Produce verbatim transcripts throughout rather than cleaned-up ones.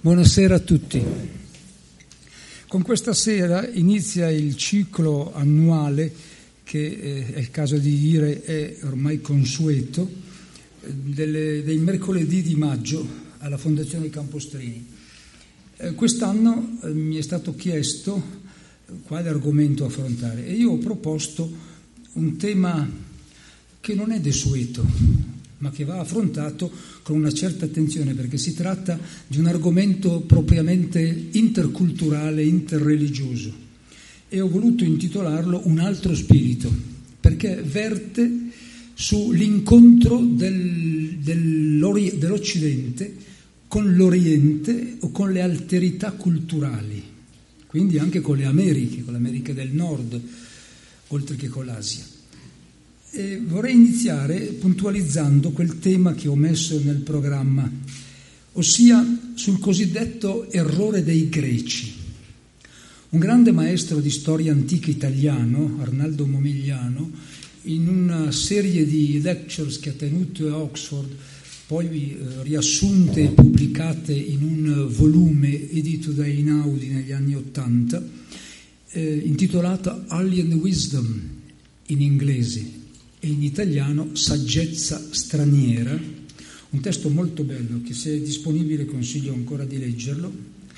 Buonasera a tutti. Con questa sera inizia il ciclo annuale che eh, è il caso di dire è ormai consueto delle, dei mercoledì di maggio alla Fondazione Campostrini. Eh, quest'anno eh, mi è stato chiesto quale argomento affrontare e io ho proposto un tema che non è desueto, ma che va affrontato con una certa attenzione, perché si tratta di un argomento propriamente interculturale, interreligioso. E ho voluto intitolarlo Un altro spirito, perché verte sull'incontro del, dell'Occidente con l'Oriente o con le alterità culturali, quindi anche con le Americhe, con l'America del Nord, oltre che con l'Asia. E vorrei iniziare puntualizzando quel tema che ho messo nel programma, ossia sul cosiddetto errore dei Greci. Un grande maestro di storia antica italiano, Arnaldo Momigliano, in una serie di lectures che ha tenuto a Oxford, poi eh, riassunte e pubblicate in un volume edito da Einaudi negli anni Ottanta, eh, intitolato Alien Wisdom in inglese, e in italiano Saggezza straniera, un testo molto bello che, se è disponibile, consiglio ancora di leggerlo.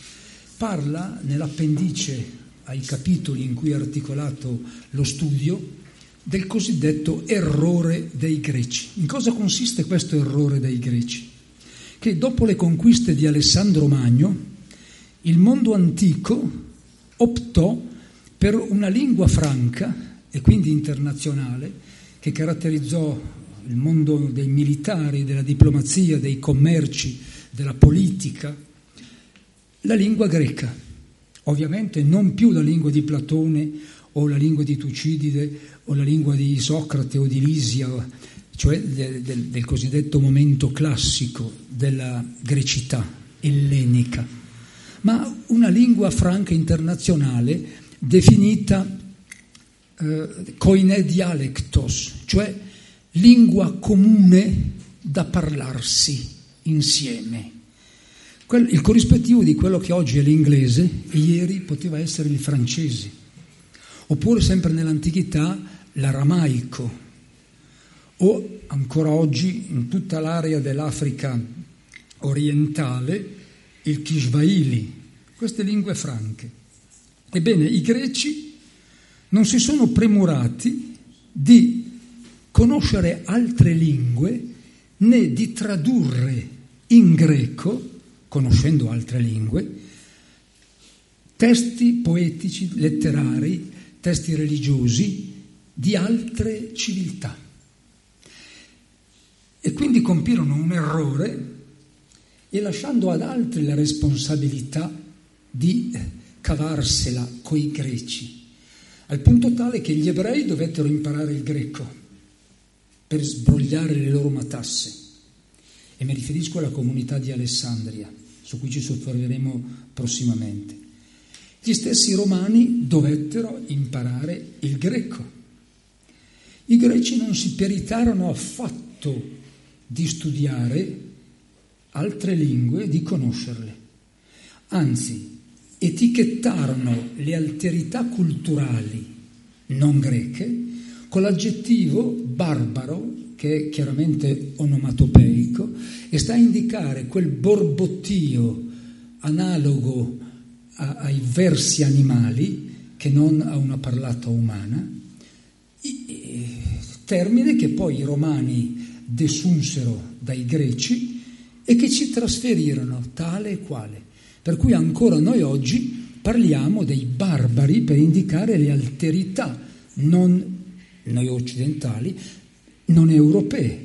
Parla nell'appendice ai capitoli in cui è articolato lo studio del cosiddetto errore dei Greci. In cosa consiste questo errore dei Greci? Che dopo le conquiste di Alessandro Magno il mondo antico optò per una lingua franca e quindi internazionale che caratterizzò il mondo dei militari, della diplomazia, dei commerci, della politica, la lingua greca. Ovviamente non più la lingua di Platone o la lingua di Tucidide o la lingua di Socrate o di Lisia, cioè del, del, del cosiddetto momento classico della grecità ellenica, ma una lingua franca internazionale definita koine dialectos, cioè lingua comune da parlarsi insieme. Il corrispettivo di quello che oggi è l'inglese e ieri poteva essere il francese, oppure sempre nell'antichità l'aramaico, o ancora oggi in tutta l'area dell'Africa orientale il Kiswahili, queste lingue franche. Ebbene, i greci non si sono premurati di conoscere altre lingue né di tradurre in greco, conoscendo altre lingue, testi poetici, letterari, testi religiosi di altre civiltà. E quindi compirono un errore e, lasciando ad altri la responsabilità di cavarsela coi greci, al punto tale che gli ebrei dovettero imparare il greco per sbrogliare le loro matasse. E mi riferisco alla comunità di Alessandria, su cui ci soffermeremo prossimamente. Gli stessi romani dovettero imparare il greco. I greci non si peritarono affatto di studiare altre lingue, di conoscerle. Anzi, etichettarono le alterità culturali non greche con l'aggettivo barbaro, che è chiaramente onomatopeico e sta a indicare quel borbottio analogo a, ai versi animali che non a una parlata umana, termine che poi i romani desunsero dai greci e che ci trasferirono tale e quale. Per cui ancora noi oggi parliamo dei barbari per indicare le alterità non noi occidentali, non europee.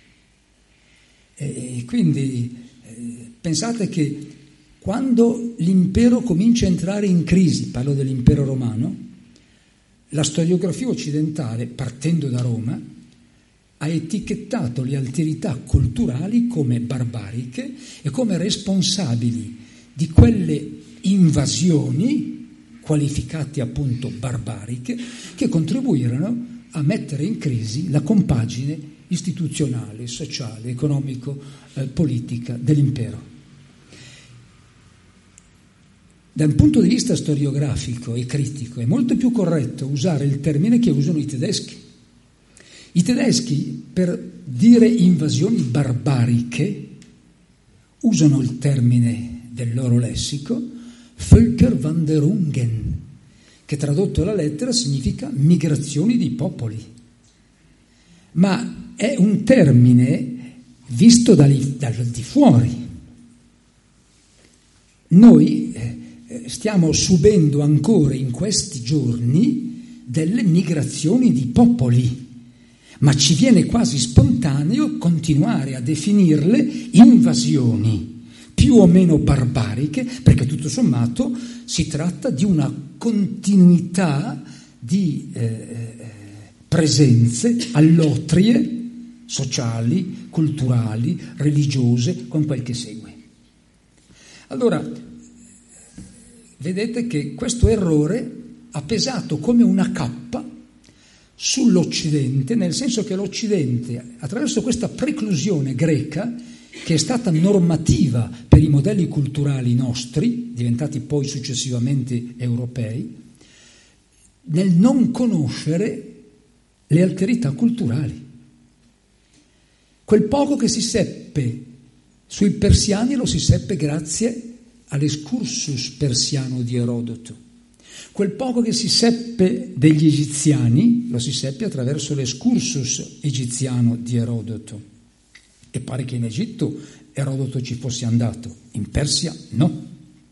E quindi eh, pensate che quando l'impero comincia a entrare in crisi, parlo dell'impero romano, la storiografia occidentale, partendo da Roma, ha etichettato le alterità culturali come barbariche e come responsabili di quelle invasioni, qualificate appunto barbariche, che contribuirono a mettere in crisi la compagine istituzionale, sociale, economico, eh, politica dell'impero. Da un punto di vista storiografico e critico è molto più corretto usare il termine che usano i tedeschi. I tedeschi, per dire invasioni barbariche, usano il termine del loro lessico Völkerwanderungen, che tradotto alla lettera significa migrazioni di popoli. Ma è un termine visto dal di fuori. Noi eh, stiamo subendo ancora in questi giorni delle migrazioni di popoli, ma ci viene quasi spontaneo continuare a definirle invasioni più o meno barbariche, perché tutto sommato si tratta di una continuità di eh, presenze allotrie sociali, culturali, religiose, con quel che segue. Allora, vedete che questo errore ha pesato come una cappa sull'Occidente, nel senso che l'Occidente, attraverso questa preclusione greca, che è stata normativa per i modelli culturali nostri, diventati poi successivamente europei, nel non conoscere le alterità culturali. Quel poco che si seppe sui persiani lo si seppe grazie all'excursus persiano di Erodoto. Quel poco che si seppe degli egiziani lo si seppe attraverso l'excursus egiziano di Erodoto. E pare che in Egitto Erodoto ci fosse andato, in Persia no.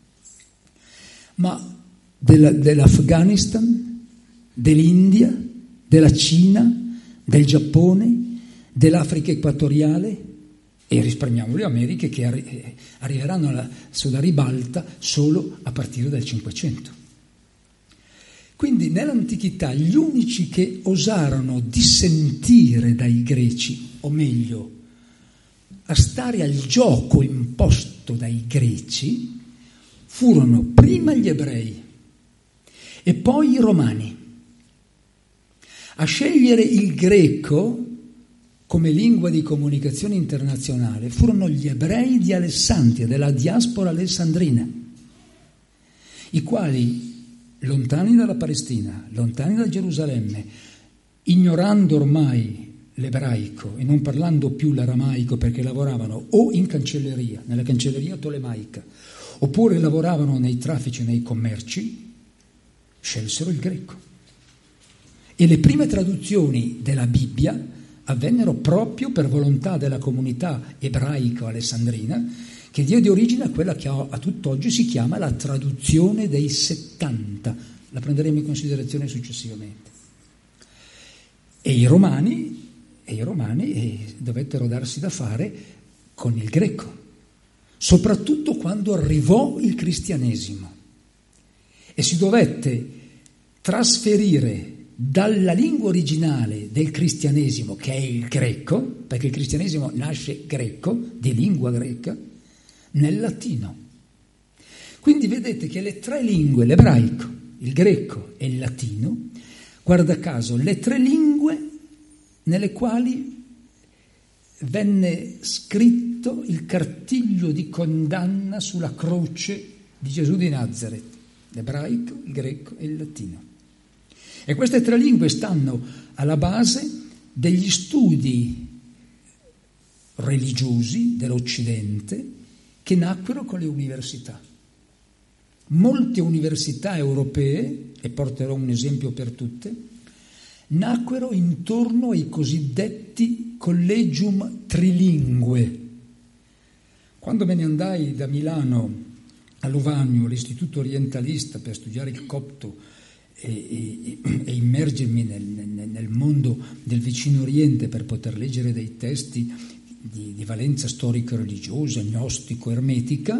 Ma della, dell'Afghanistan, dell'India, della Cina, del Giappone, dell'Africa equatoriale, e risparmiamo le Americhe che arri- arriveranno alla, sulla ribalta solo a partire dal Cinquecento. Quindi nell'antichità gli unici che osarono dissentire dai greci, o meglio, a stare al gioco imposto dai greci, furono prima gli ebrei e poi i romani. A scegliere il greco come lingua di comunicazione internazionale furono gli ebrei di Alessandria, della diaspora alessandrina, i quali, lontani dalla Palestina, lontani da Gerusalemme, ignorando ormai l'ebraico e non parlando più l'aramaico perché lavoravano o in cancelleria, nella cancelleria tolemaica, oppure lavoravano nei traffici, nei commerci, scelsero il greco. E le prime traduzioni della Bibbia avvennero proprio per volontà della comunità ebraico-alessandrina, che diede origine a quella che a tutt'oggi si chiama la traduzione dei settanta. La prenderemo in considerazione successivamente. E i romani, e i romani eh, dovettero darsi da fare con il greco, soprattutto quando arrivò il cristianesimo. E si dovette trasferire dalla lingua originale del cristianesimo, che è il greco, perché il cristianesimo nasce greco, di lingua greca, nel latino. Quindi vedete che le tre lingue, l'ebraico, il greco e il latino, guarda caso, le tre lingue nelle quali venne scritto il cartiglio di condanna sulla croce di Gesù di Nazaret, l'ebraico, il greco e il latino. E queste tre lingue stanno alla base degli studi religiosi dell'Occidente che nacquero con le università. Molte università europee, e porterò un esempio per tutte, nacquero intorno ai cosiddetti collegium trilingue. Quando me ne andai da Milano a Luvagno, all'Istituto Orientalista, per studiare il copto e, e, e immergermi nel, nel, nel mondo del vicino Oriente per poter leggere dei testi di, di valenza storico-religiosa, gnostico-ermetica,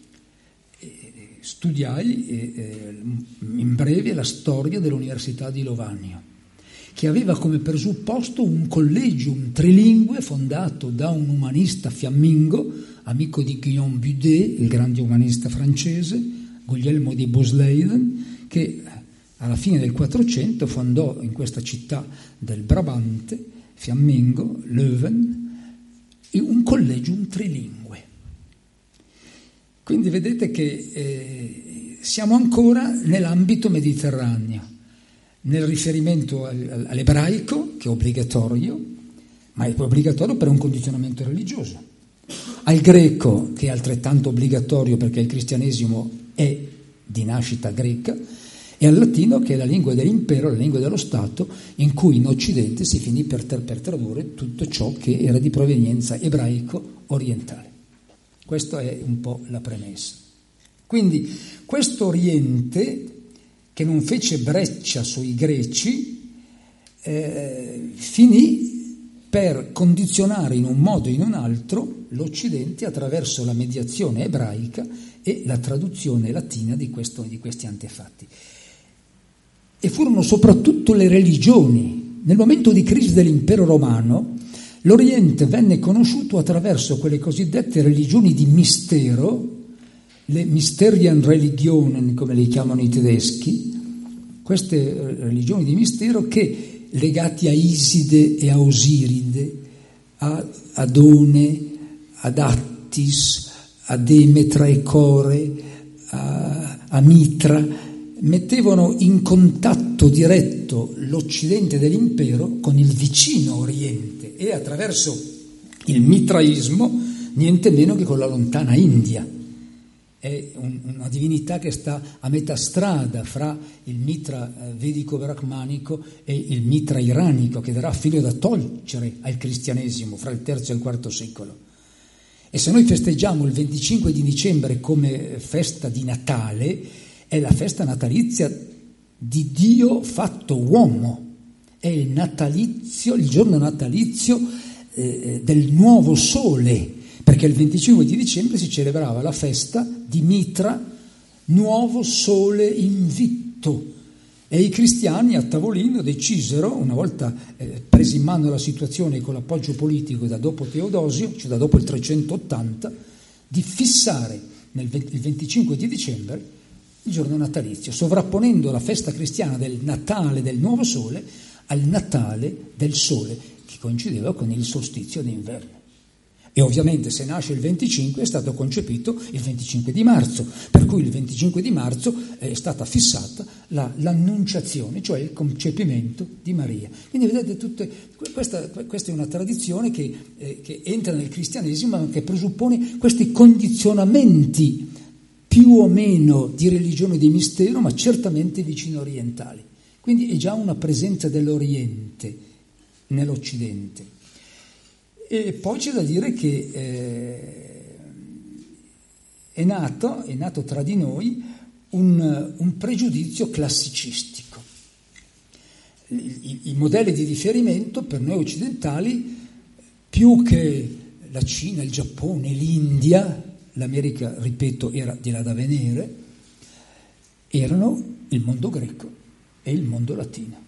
studiai eh, in breve la storia dell'Università di Lovanio, che aveva come presupposto un collegium trilingue fondato da un umanista fiammingo, amico di Guillaume Budet, il grande umanista francese, Guglielmo di Bosleiden, che alla fine del Quattrocento fondò in questa città del Brabante, fiammingo, Leuven, un collegium trilingue. Quindi vedete che eh, siamo ancora nell'ambito mediterraneo, nel riferimento all'ebraico, che è obbligatorio, ma è obbligatorio per un condizionamento religioso, al greco, che è altrettanto obbligatorio perché il cristianesimo è di nascita greca, e al latino, che è la lingua dell'impero, la lingua dello Stato, in cui in Occidente si finì per, per tradurre tutto ciò che era di provenienza ebraico-orientale. Questa è un po' la premessa. Quindi questo Oriente, che non fece breccia sui greci, eh, finì per condizionare in un modo o in un altro l'Occidente attraverso la mediazione ebraica e la traduzione latina di, questo, di questi antefatti. E furono soprattutto le religioni. Nel momento di crisi dell'impero romano, l'Oriente venne conosciuto attraverso quelle cosiddette religioni di mistero, le Mysterienreligionen, come le chiamano i tedeschi, queste religioni di mistero che, legati a Iside e a Osiride, a Adone, ad Attis, a Demetra e Core, a, a Mitra, mettevano in contatto diretto l'Occidente dell'impero con il vicino Oriente e attraverso il mitraismo niente meno che con la lontana India. È un, una divinità che sta a metà strada fra il mitra vedico-brahmanico e il mitra iranico, che darà filo da torcere al cristianesimo fra il terzo e il quarto secolo. E se noi festeggiamo il venticinque di dicembre come festa di Natale, è la festa natalizia di Dio fatto uomo, è il natalizio, il giorno natalizio eh, del nuovo sole, perché il venticinque di dicembre si celebrava la festa di Mitra, nuovo sole invitto, e i cristiani a tavolino decisero, una volta eh, presi in mano la situazione con l'appoggio politico da dopo Teodosio, cioè da dopo il trecentottanta, di fissare nel venti, il venticinque di dicembre il giorno natalizio, sovrapponendo la festa cristiana del Natale del nuovo sole al Natale del sole, che coincideva con il solstizio d'inverno. E ovviamente se nasce il venticinque è stato concepito il venticinque di marzo, per cui il venticinque di marzo è stata fissata la, l'annunciazione, cioè il concepimento di Maria. Quindi vedete, tutte, questa, questa è una tradizione che, eh, che entra nel cristianesimo, ma che presuppone questi condizionamenti più o meno di religione di mistero, ma certamente vicino orientali. Quindi è già una presenza dell'Oriente nell'Occidente. E poi c'è da dire che eh, è nato, è nato tra di noi un, un pregiudizio classicistico. I, i, i modelli di riferimento per noi occidentali, più che la Cina, il Giappone, l'India, l'America, ripeto, era di là da venire, erano il mondo greco e il mondo latino.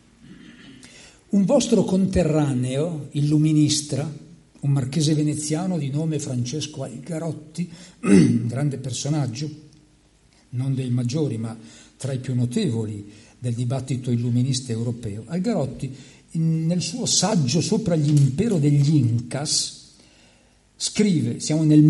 Un vostro conterraneo, illuminista, un marchese veneziano di nome Francesco Algarotti, un grande personaggio, non dei maggiori ma tra i più notevoli del dibattito illuminista europeo. Algarotti, in, nel suo saggio sopra l'impero degli Incas, scrive, siamo nel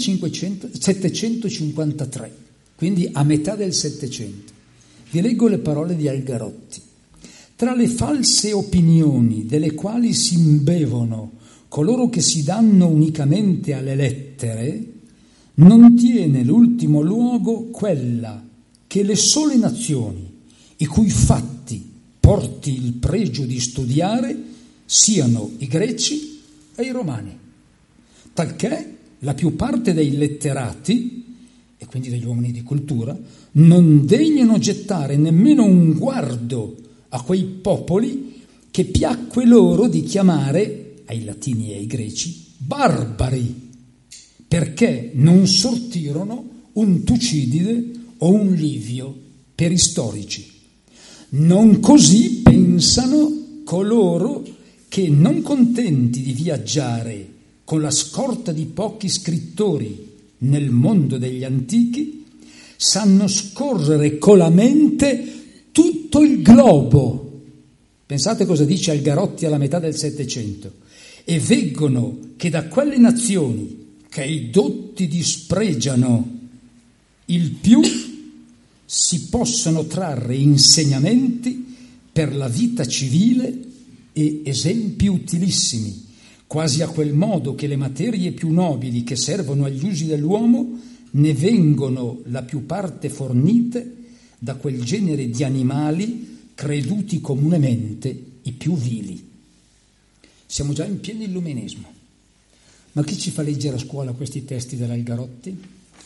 millesettecentocinquantatré, quindi a metà del Settecento. Vi leggo le parole di Algarotti. Tra le false opinioni delle quali si imbevono coloro che si danno unicamente alle lettere, non tiene l'ultimo luogo quella che le sole nazioni, i cui fatti porti il pregio di studiare, siano i greci e i romani. Talché la più parte dei letterati, e quindi degli uomini di cultura, non degnano gettare nemmeno un guardo a quei popoli che piacque loro di chiamare, ai latini e ai greci, barbari, perché non sortirono un Tucidide o un Livio per i storici. Non così pensano coloro che, non contenti di viaggiare con la scorta di pochi scrittori nel mondo degli antichi, sanno scorrere con la mente tutto il globo. Pensate cosa dice Algarotti alla metà del Settecento. E veggono che da quelle nazioni che i dotti dispregiano il più si possono trarre insegnamenti per la vita civile e esempi utilissimi, quasi a quel modo che le materie più nobili che servono agli usi dell'uomo ne vengono la più parte fornite da quel genere di animali creduti comunemente i più vili. Siamo già in pieno illuminismo. Ma chi ci fa leggere a scuola questi testi dell'Algarotti?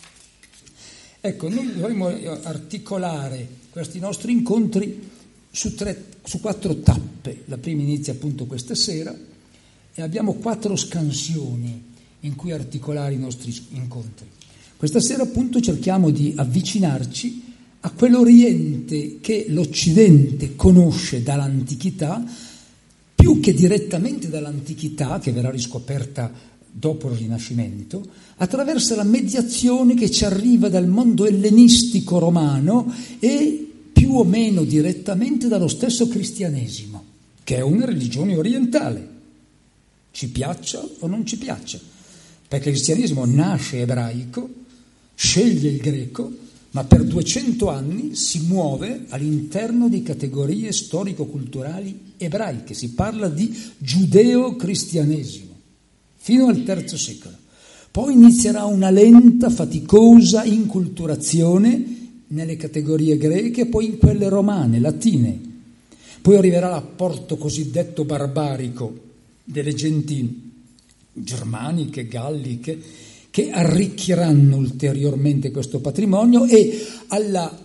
Ecco, noi dovremmo articolare questi nostri incontri su, tre, su quattro tappe. La prima inizia appunto questa sera e abbiamo quattro scansioni in cui articolare i nostri incontri. Questa sera appunto cerchiamo di avvicinarci a quell'Oriente che l'Occidente conosce dall'antichità, più che direttamente dall'antichità, che verrà riscoperta dopo il Rinascimento, attraverso la mediazione che ci arriva dal mondo ellenistico romano e più o meno direttamente dallo stesso cristianesimo, che è una religione orientale, ci piaccia o non ci piaccia, perché il cristianesimo nasce ebraico, sceglie il greco, ma per duecento anni si muove all'interno di categorie storico-culturali ebraiche, si parla di giudeo-cristianesimo, fino al terzo secolo. Poi inizierà una lenta, faticosa inculturazione nelle categorie greche e poi in quelle romane, latine. Poi arriverà l'apporto cosiddetto barbarico delle genti germaniche, galliche, che arricchiranno ulteriormente questo patrimonio, e alla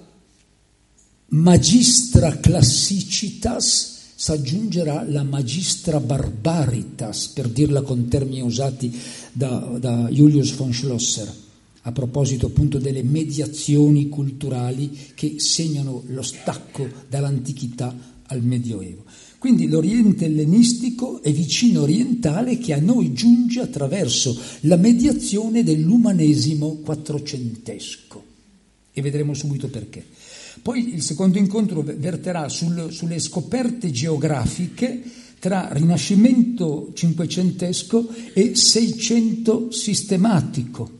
magistra classicitas si aggiungerà la magistra barbaritas, per dirla con termini usati da, da Julius von Schlosser, a proposito appunto delle mediazioni culturali che segnano lo stacco dall'antichità al Medioevo. Quindi l'Oriente ellenistico è vicino orientale che a noi giunge attraverso la mediazione dell'umanesimo quattrocentesco, e vedremo subito perché. Poi il secondo incontro verterà sul, sulle scoperte geografiche tra Rinascimento cinquecentesco e Seicento sistematico.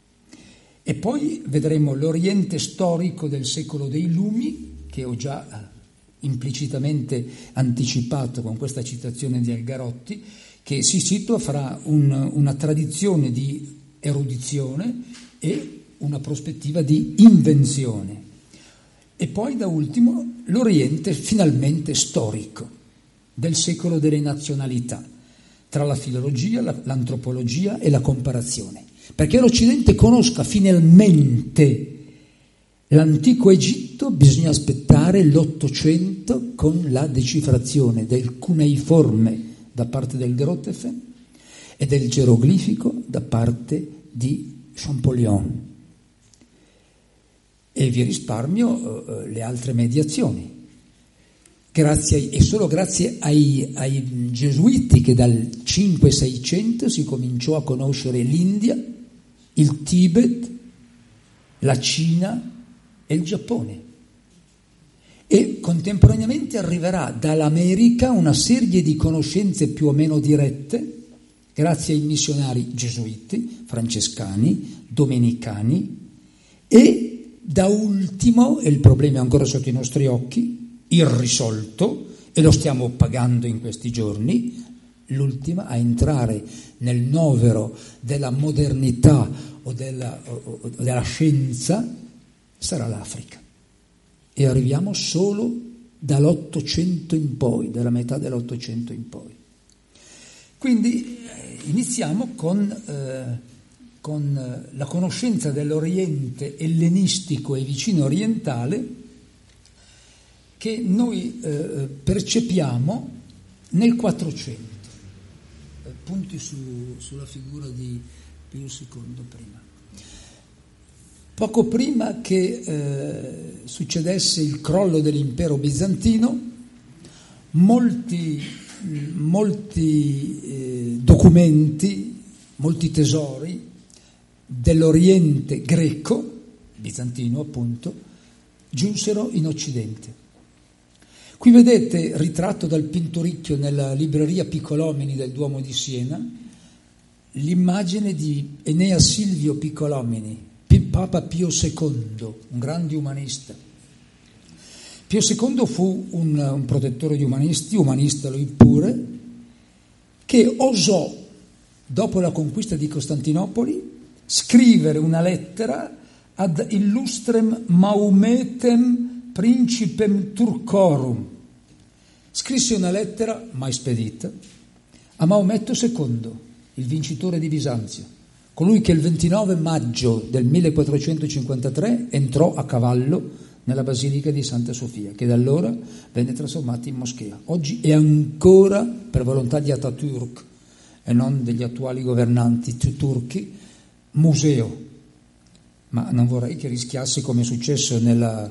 E poi vedremo l'Oriente storico del secolo dei Lumi, che ho già implicitamente anticipato con questa citazione di Algarotti, che si situa fra un, una tradizione di erudizione e una prospettiva di invenzione. E poi da ultimo l'Oriente finalmente storico del secolo delle nazionalità, tra la filologia, la, l'antropologia e la comparazione, perché l'Occidente conosca finalmente l'antico Egitto. Bisogna aspettare l'Ottocento con la decifrazione del cuneiforme da parte del Grotefend e del geroglifico da parte di Champollion. E vi risparmio eh, le altre mediazioni. Grazie ai, e solo grazie ai, ai gesuiti che dal cinque seicento si cominciò a conoscere l'India, il Tibet, la Cina e il Giappone. E contemporaneamente arriverà dall'America una serie di conoscenze più o meno dirette, grazie ai missionari gesuiti, francescani, domenicani, e da ultimo, e il problema è ancora sotto i nostri occhi, irrisolto, e lo stiamo pagando in questi giorni, l'ultima a entrare nel novero della modernità o della, o, o della scienza sarà l'Africa. E arriviamo solo dall'Ottocento in poi, dalla metà dell'Ottocento in poi. Quindi eh, iniziamo con... Eh, con la conoscenza dell'Oriente ellenistico e vicino orientale che noi eh, percepiamo nel Quattrocento. Eh, punti su, sulla figura di Pio secondo prima. Poco prima che eh, succedesse il crollo dell'impero bizantino, molti, molti eh, documenti, molti tesori dell'Oriente greco, bizantino appunto, giunsero in Occidente. Qui vedete, ritratto dal Pinturicchio nella libreria Piccolomini del Duomo di Siena, l'immagine di Enea Silvio Piccolomini, Papa Pio secondo, un grande umanista. Pio secondo fu un, un protettore di umanisti, umanista lui pure, che osò, dopo la conquista di Costantinopoli, scrivere una lettera ad illustrem Mahometem principem Turcorum. Scrisse una lettera, mai spedita, a Maometto secondo, il vincitore di Bisanzio, colui che il ventinove maggio del millequattrocentocinquantatré entrò a cavallo nella Basilica di Santa Sofia, che da allora venne trasformata in moschea. Oggi è ancora, per volontà di Atatürk e non degli attuali governanti turchi, museo. Ma non vorrei che rischiasse, come è successo nella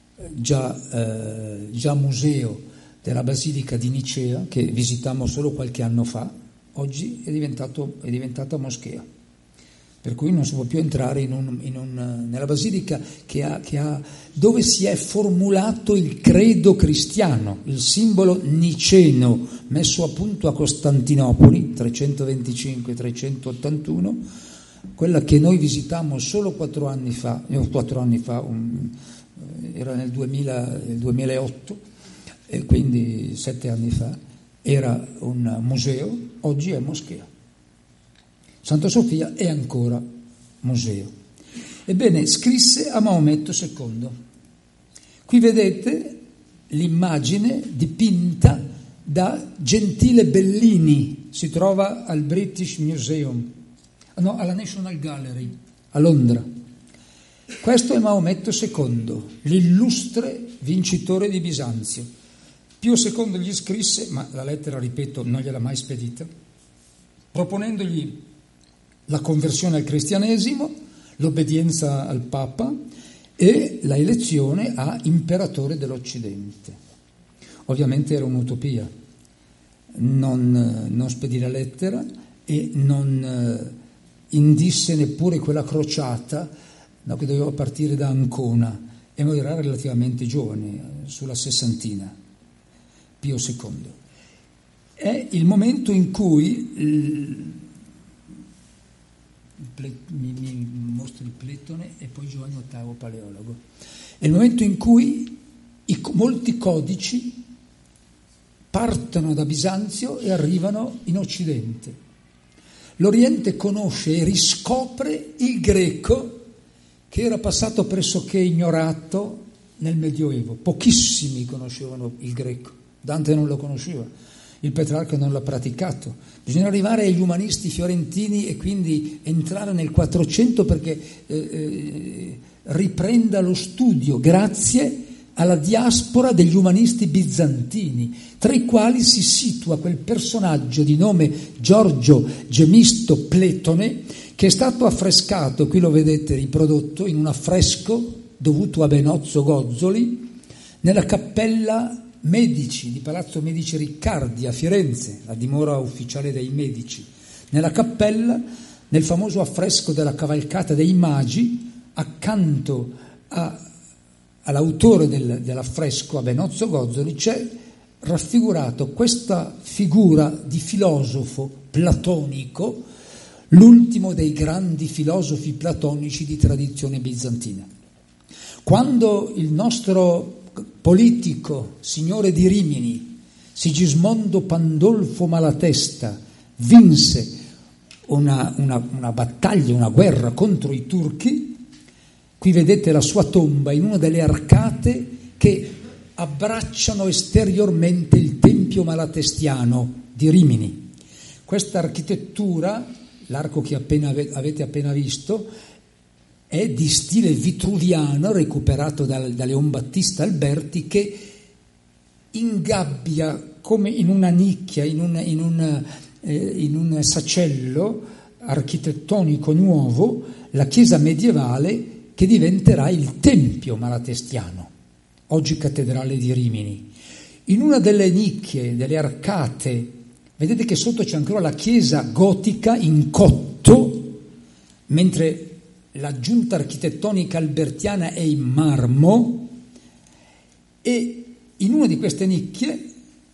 già, eh, già museo della Basilica di Nicea, che visitammo solo qualche anno fa, oggi è, diventato, è diventata moschea. Per cui non si può più entrare in un, in un, nella Basilica che ha, che ha, dove si è formulato il credo cristiano, il simbolo niceno messo a punto a Costantinopoli, trecentoventicinque trecentottantuno, quella che noi visitammo solo quattro anni fa, eh, quattro anni fa, un, era nel duemila, nel duemilaotto, e quindi sette anni fa, era un museo, oggi è moschea. Santa Sofia è ancora museo. Ebbene, scrisse a Maometto secondo. Qui vedete l'immagine dipinta da Gentile Bellini, si trova al British Museum, no, alla National Gallery, a Londra. Questo è Maometto secondo, l'illustre vincitore di Bisanzio. Pio secondo gli scrisse, ma la lettera, ripeto, non gliel'ha mai spedita, proponendogli la conversione al cristianesimo, l'obbedienza al Papa e la elezione a imperatore dell'Occidente. Ovviamente era un'utopia, non, non spedì la lettera e non eh, indisse neppure quella crociata, no, che doveva partire da Ancona, e morirà relativamente giovane, sulla sessantina, Pio secondo. È il momento in cui il, Mi, mi mostro il Pletone e poi Giovanni ottavo Paleologo. È il momento in cui i, molti codici partono da Bisanzio e arrivano in Occidente. L'Oriente conosce e riscopre il greco che era passato pressoché ignorato nel Medioevo. Pochissimi conoscevano il greco, Dante non lo conosceva, il Petrarca non l'ha praticato. Bisogna arrivare agli umanisti fiorentini e quindi entrare nel quattrocento perché eh, eh, riprenda lo studio grazie alla diaspora degli umanisti bizantini, tra i quali si situa quel personaggio di nome Giorgio Gemisto Pletone, che è stato affrescato, qui lo vedete riprodotto, in un affresco dovuto a Benozzo Gozzoli, nella cappella Medici, di Palazzo Medici Riccardi a Firenze, la dimora ufficiale dei Medici. Nella cappella, nel famoso affresco della Cavalcata dei Magi, accanto a, all'autore del, dell'affresco, a Benozzo Gozzoli, c'è raffigurato questa figura di filosofo platonico, l'ultimo dei grandi filosofi platonici di tradizione bizantina. Quando il nostro politico, signore di Rimini, Sigismondo Pandolfo Malatesta, vinse una, una, una battaglia, una guerra contro i turchi, qui vedete la sua tomba in una delle arcate che abbracciano esteriormente il tempio malatestiano di Rimini. Questa architettura, l'arco che appena avete appena visto, è di stile vitruviano recuperato dal, da Leon Battista Alberti, che ingabbia come in una nicchia, in un, in un, eh, in un sacello architettonico nuovo, la chiesa medievale che diventerà il tempio malatestiano, oggi cattedrale di Rimini. In una delle nicchie, delle arcate, vedete che sotto c'è ancora la chiesa gotica in cotto, mentre l'aggiunta architettonica albertiana è in marmo, e in una di queste nicchie,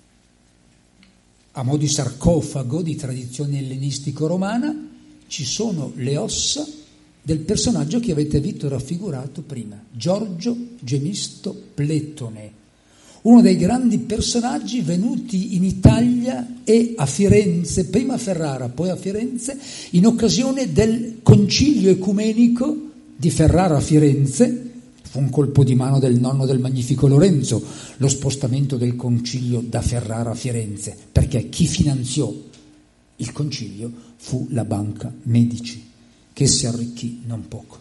a mo' di sarcofago di tradizione ellenistico-romana, ci sono le ossa del personaggio che avete visto raffigurato prima, Giorgio Gemisto Pletone, uno dei grandi personaggi venuti in Italia e a Firenze, prima a Ferrara, poi a Firenze, in occasione del concilio ecumenico di Ferrara a Firenze. Fu un colpo di mano del nonno del Magnifico Lorenzo, lo spostamento del concilio da Ferrara a Firenze, perché chi finanziò il concilio fu la Banca Medici, che si arricchì non poco.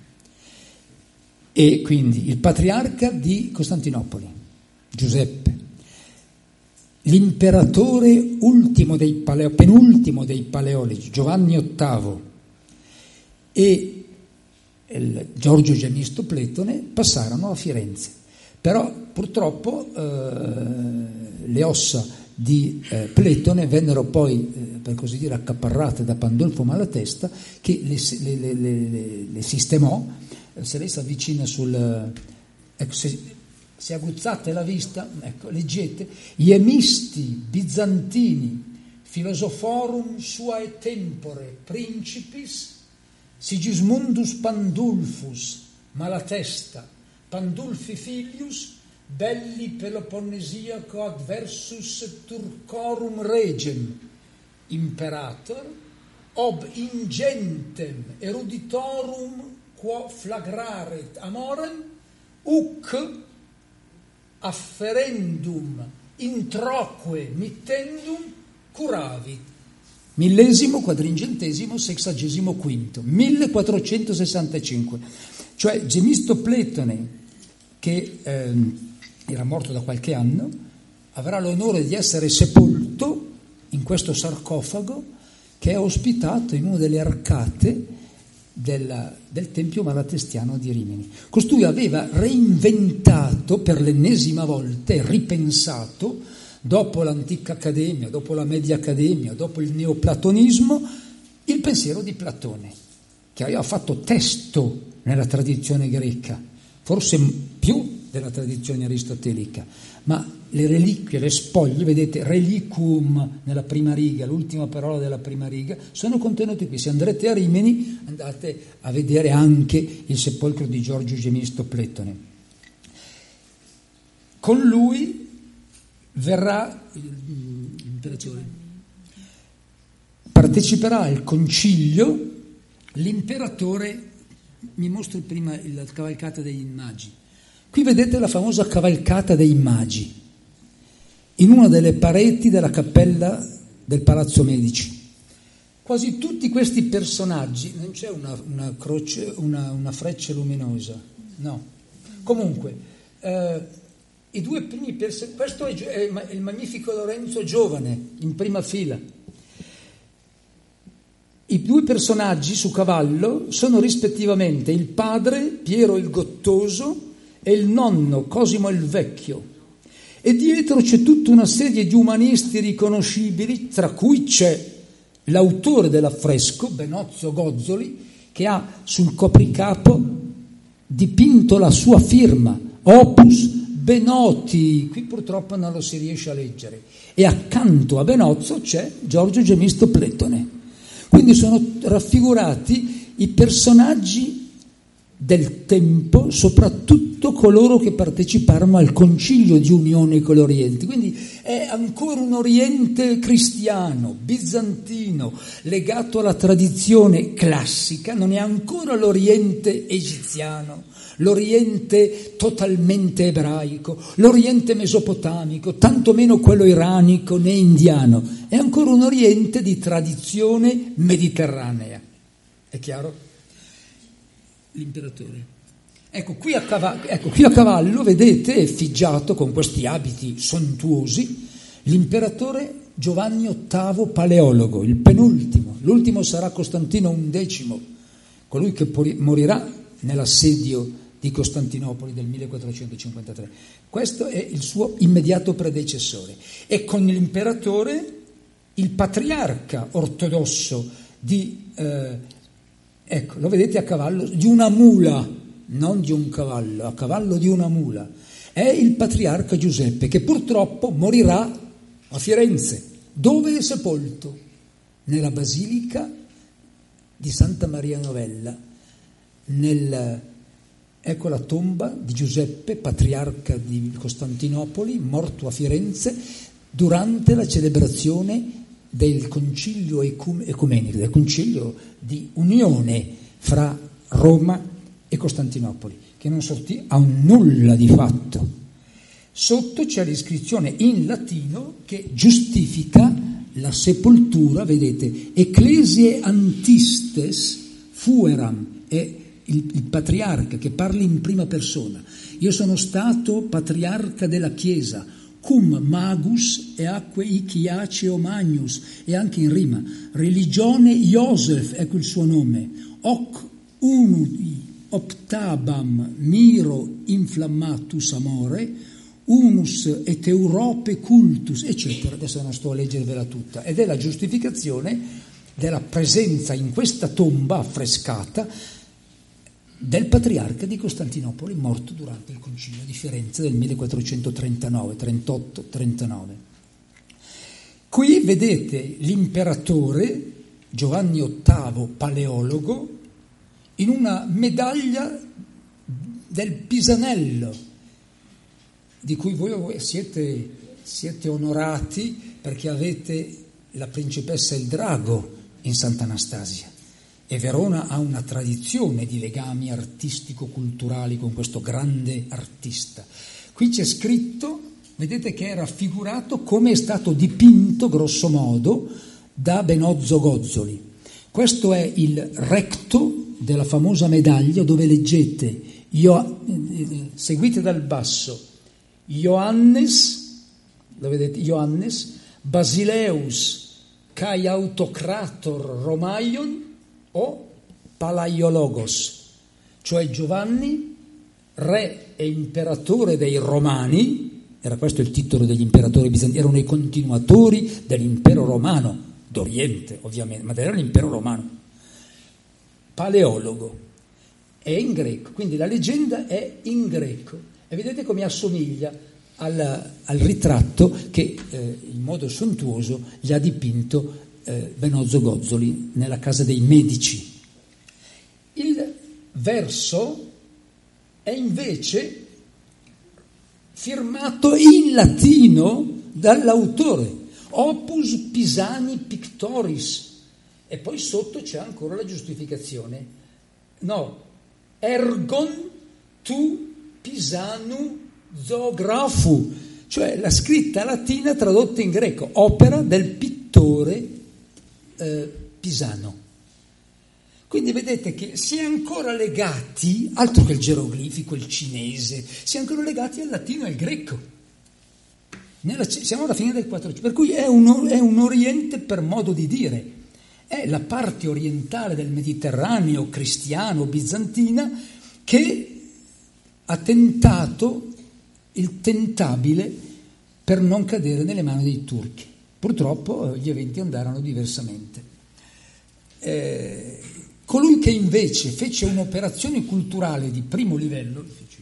E quindi il patriarca di Costantinopoli, Giuseppe, l'imperatore ultimo dei paleo, penultimo dei Paleologi, Giovanni ottavo, e il Giorgio Gemisto Pletone passarono a Firenze. Però purtroppo eh, le ossa di eh, Pletone vennero poi, eh, per così dire, accaparrate da Pandolfo Malatesta, che le, le, le, le, le sistemò. Se lei si avvicina sul... Ecco, se, se aguzzate la vista, ecco, leggete, gli emisti bizantini philosophorum suae tempore principis Sigismundus Pandulfus Malatesta Pandulfi filius belli Peloponnesiaco adversus Turcorum regem imperator ob ingentem eruditorum quo flagraret amorem uc afferendum introque mittendum curavit. Millesimo, quadringentesimo, sexagesimo quinto, millequattrocentosessantacinque. Cioè Gemisto Pletone, che eh, era morto da qualche anno, avrà l'onore di essere sepolto in questo sarcofago che è ospitato in una delle arcate della, del Tempio Malatestiano di Rimini. Costui aveva reinventato per l'ennesima volta e ripensato, dopo l'antica accademia, dopo la media accademia, dopo il neoplatonismo, il pensiero di Platone, che aveva fatto testo nella tradizione greca, forse più della tradizione aristotelica, ma le reliquie, le spoglie, vedete, reliquum nella prima riga, l'ultima parola della prima riga, sono contenute qui. Se andrete a Rimini andate a vedere anche il sepolcro di Giorgio Gemisto Pletone. Con lui verrà l'imperatore, parteciperà al concilio l'imperatore. Mi mostro prima la cavalcata dei magi. Qui vedete la famosa cavalcata dei magi in una delle pareti della cappella del Palazzo Medici. Quasi tutti questi personaggi, non c'è una, una croce, una, una freccia luminosa, no. Comunque, eh, i due primi personaggi, questo è il Magnifico Lorenzo giovane, in prima fila. I due personaggi su cavallo sono rispettivamente il padre, Piero il Gottoso, e il nonno, Cosimo il Vecchio. E dietro c'è tutta una serie di umanisti riconoscibili, tra cui c'è l'autore dell'affresco, Benozzo Gozzoli, che ha sul copricapo dipinto la sua firma, Opus Benoti. Qui purtroppo non lo si riesce a leggere. E accanto a Benozzo c'è Giorgio Gemisto Pletone. Quindi sono raffigurati i personaggi del tempo, soprattutto coloro che parteciparono al concilio di unione con l'Oriente. Quindi è ancora un Oriente cristiano, bizantino, legato alla tradizione classica, non è ancora l'Oriente egiziano, l'Oriente totalmente ebraico, l'Oriente mesopotamico, tantomeno quello iranico né indiano, è ancora un Oriente di tradizione mediterranea. È chiaro? L'imperatore. Ecco qui, a cavallo, ecco, qui a cavallo, vedete, effigiato con questi abiti sontuosi, l'imperatore Giovanni ottavo Paleologo, il penultimo. L'ultimo sarà Costantino undicimo, colui che morirà nell'assedio di Costantinopoli del millequattrocentocinquantatré. Questo è il suo immediato predecessore. E con l'imperatore il patriarca ortodosso di... Eh, ecco, lo vedete a cavallo di una mula, non di un cavallo, a cavallo di una mula. È il patriarca Giuseppe, che purtroppo morirà a Firenze. Dove è sepolto? Nella basilica di Santa Maria Novella, nel, ecco la tomba di Giuseppe, patriarca di Costantinopoli, morto a Firenze durante la celebrazione del concilio ecumenico, del concilio di unione fra Roma e Costantinopoli, che non sortì a un nulla di fatto. Sotto c'è l'iscrizione in latino che giustifica la sepoltura, vedete, ecclesiae antistes fueram, è il, il patriarca che parla in prima persona. Io sono stato patriarca della Chiesa, cum magus e acque ichiaceo magnus, e anche in rima, religione Iosef, ecco il suo nome, hoc unui optabam miro inflammatus amore, unus et Europe cultus, eccetera. Adesso non sto a leggervela tutta. Ed è la giustificazione della presenza in questa tomba affrescata del patriarca di Costantinopoli, morto durante il concilio di Firenze del millequattrocentotrentanove, trentotto trentanove. Qui vedete l'imperatore Giovanni ottavo Paleologo in una medaglia del Pisanello, di cui voi siete, siete onorati perché avete la principessa Il Drago in Sant'Anastasia. E Verona ha una tradizione di legami artistico-culturali con questo grande artista. Qui c'è scritto, vedete che è raffigurato come è stato dipinto, grosso modo, da Benozzo Gozzoli. Questo è il recto della famosa medaglia dove leggete, io, eh, seguite dal basso, Ioannes, lo vedete, Ioannes, Basileus, Kai Autocrator Romaion o Palaiologos, cioè Giovanni, re e imperatore dei Romani, era questo il titolo degli imperatori bizantini, erano i continuatori dell'impero romano, d'Oriente ovviamente, ma era l'impero romano. Paleologo, è in greco, quindi la leggenda è in greco. E vedete come assomiglia al, al ritratto che eh, in modo sontuoso gli ha dipinto eh, Benozzo Gozzoli nella casa dei Medici. Il verso è invece firmato in latino dall'autore, Opus Pisani Pictoris, e poi sotto c'è ancora la giustificazione. No, ergon tu Pisanu zografu, cioè la scritta latina tradotta in greco, opera del pittore eh, Pisano. Quindi vedete che si è ancora legati, altro che il geroglifico, il cinese, si è ancora legati al latino e al greco. Nella, siamo alla fine del quattrocento, per cui è un, è un Oriente per modo di dire, è la parte orientale del Mediterraneo cristiano, bizantina, che ha tentato il tentabile per non cadere nelle mani dei turchi. Purtroppo gli eventi andarono diversamente. Eh, colui che invece fece un'operazione culturale di primo livello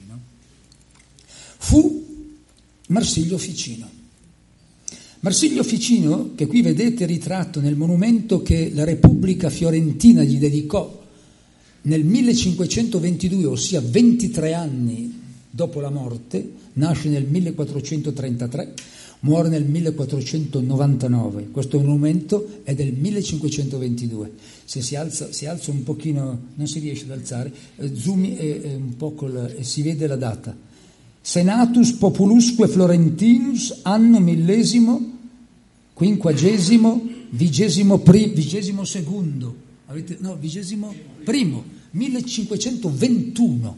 fu Marsilio Ficino. Marsilio Ficino, che qui vedete ritratto nel monumento che la Repubblica Fiorentina gli dedicò nel millecinquecentoventidue, ossia ventitré anni dopo la morte, nasce nel millequattrocentotrentatré, muore nel millequattrocentonovantanove. Questo monumento è del millecinquecentoventidue. Se si alza, si alza un pochino, non si riesce ad alzare, zoomi e, e un po' col, e si vede la data. Senatus Populusque Florentinus, anno millesimo, quinquagesimo, vigesimo, pri, vigesimo secondo. Avete, no, vigesimo primo, millecinquecentoventuno.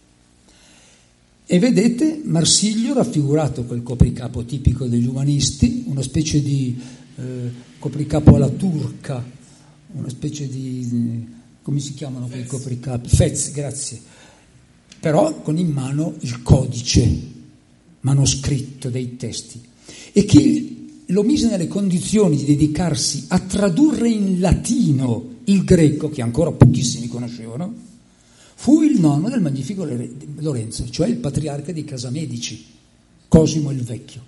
E vedete Marsilio raffigurato col copricapo tipico degli umanisti, una specie di eh, copricapo alla turca, una specie di, come si chiamano quei copricapi? Fez, grazie. Però con in mano il codice manoscritto dei testi. E chi lo mise nelle condizioni di dedicarsi a tradurre in latino il greco, che ancora pochissimi conoscevano, fu il nonno del magnifico Lorenzo, cioè il patriarca di Casa Medici, Cosimo il Vecchio,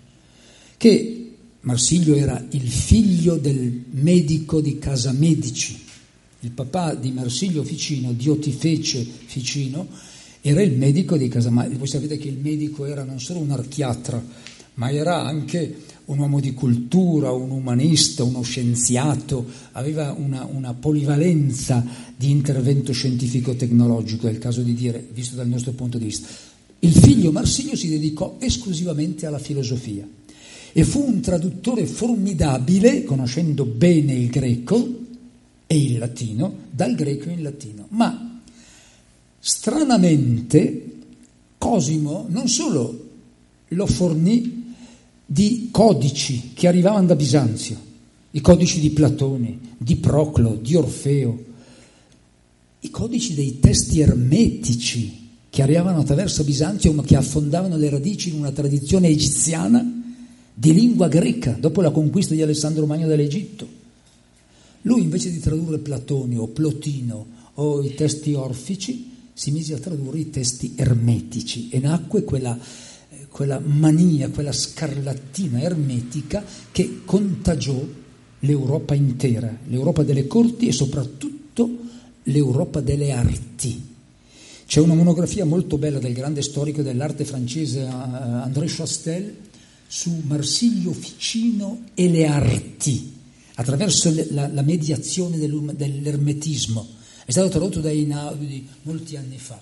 che Marsilio era il figlio del medico di Casa Medici, Il papà di Marsilio Ficino, Diotifece Ficino, era il medico di Casamaggio. Voi sapete che il medico era non solo un archiatra, ma era anche un uomo di cultura, un umanista, uno scienziato, aveva una, una polivalenza di intervento scientifico-tecnologico, è il caso di dire, visto dal nostro punto di vista. Il figlio Marsilio si dedicò esclusivamente alla filosofia e fu un traduttore formidabile, conoscendo bene il greco e il latino, dal greco in latino. Ma stranamente Cosimo non solo lo fornì di codici che arrivavano da Bisanzio, i codici di Platone, di Proclo, di Orfeo, i codici dei testi ermetici che arrivavano attraverso Bisanzio ma che affondavano le radici in una tradizione egiziana di lingua greca dopo la conquista di Alessandro Magno dall'Egitto. Lui invece di tradurre Platone o Plotino o i testi orfici si mise a tradurre i testi ermetici e nacque quella, quella mania, quella scarlattina ermetica che contagiò l'Europa intera, l'Europa delle corti e soprattutto l'Europa delle arti. C'è una monografia molto bella del grande storico dell'arte francese André Chastel su Marsilio Ficino e le arti, attraverso le, la, la mediazione dell'ermetismo. È stato tradotto da Einaudi molti anni fa.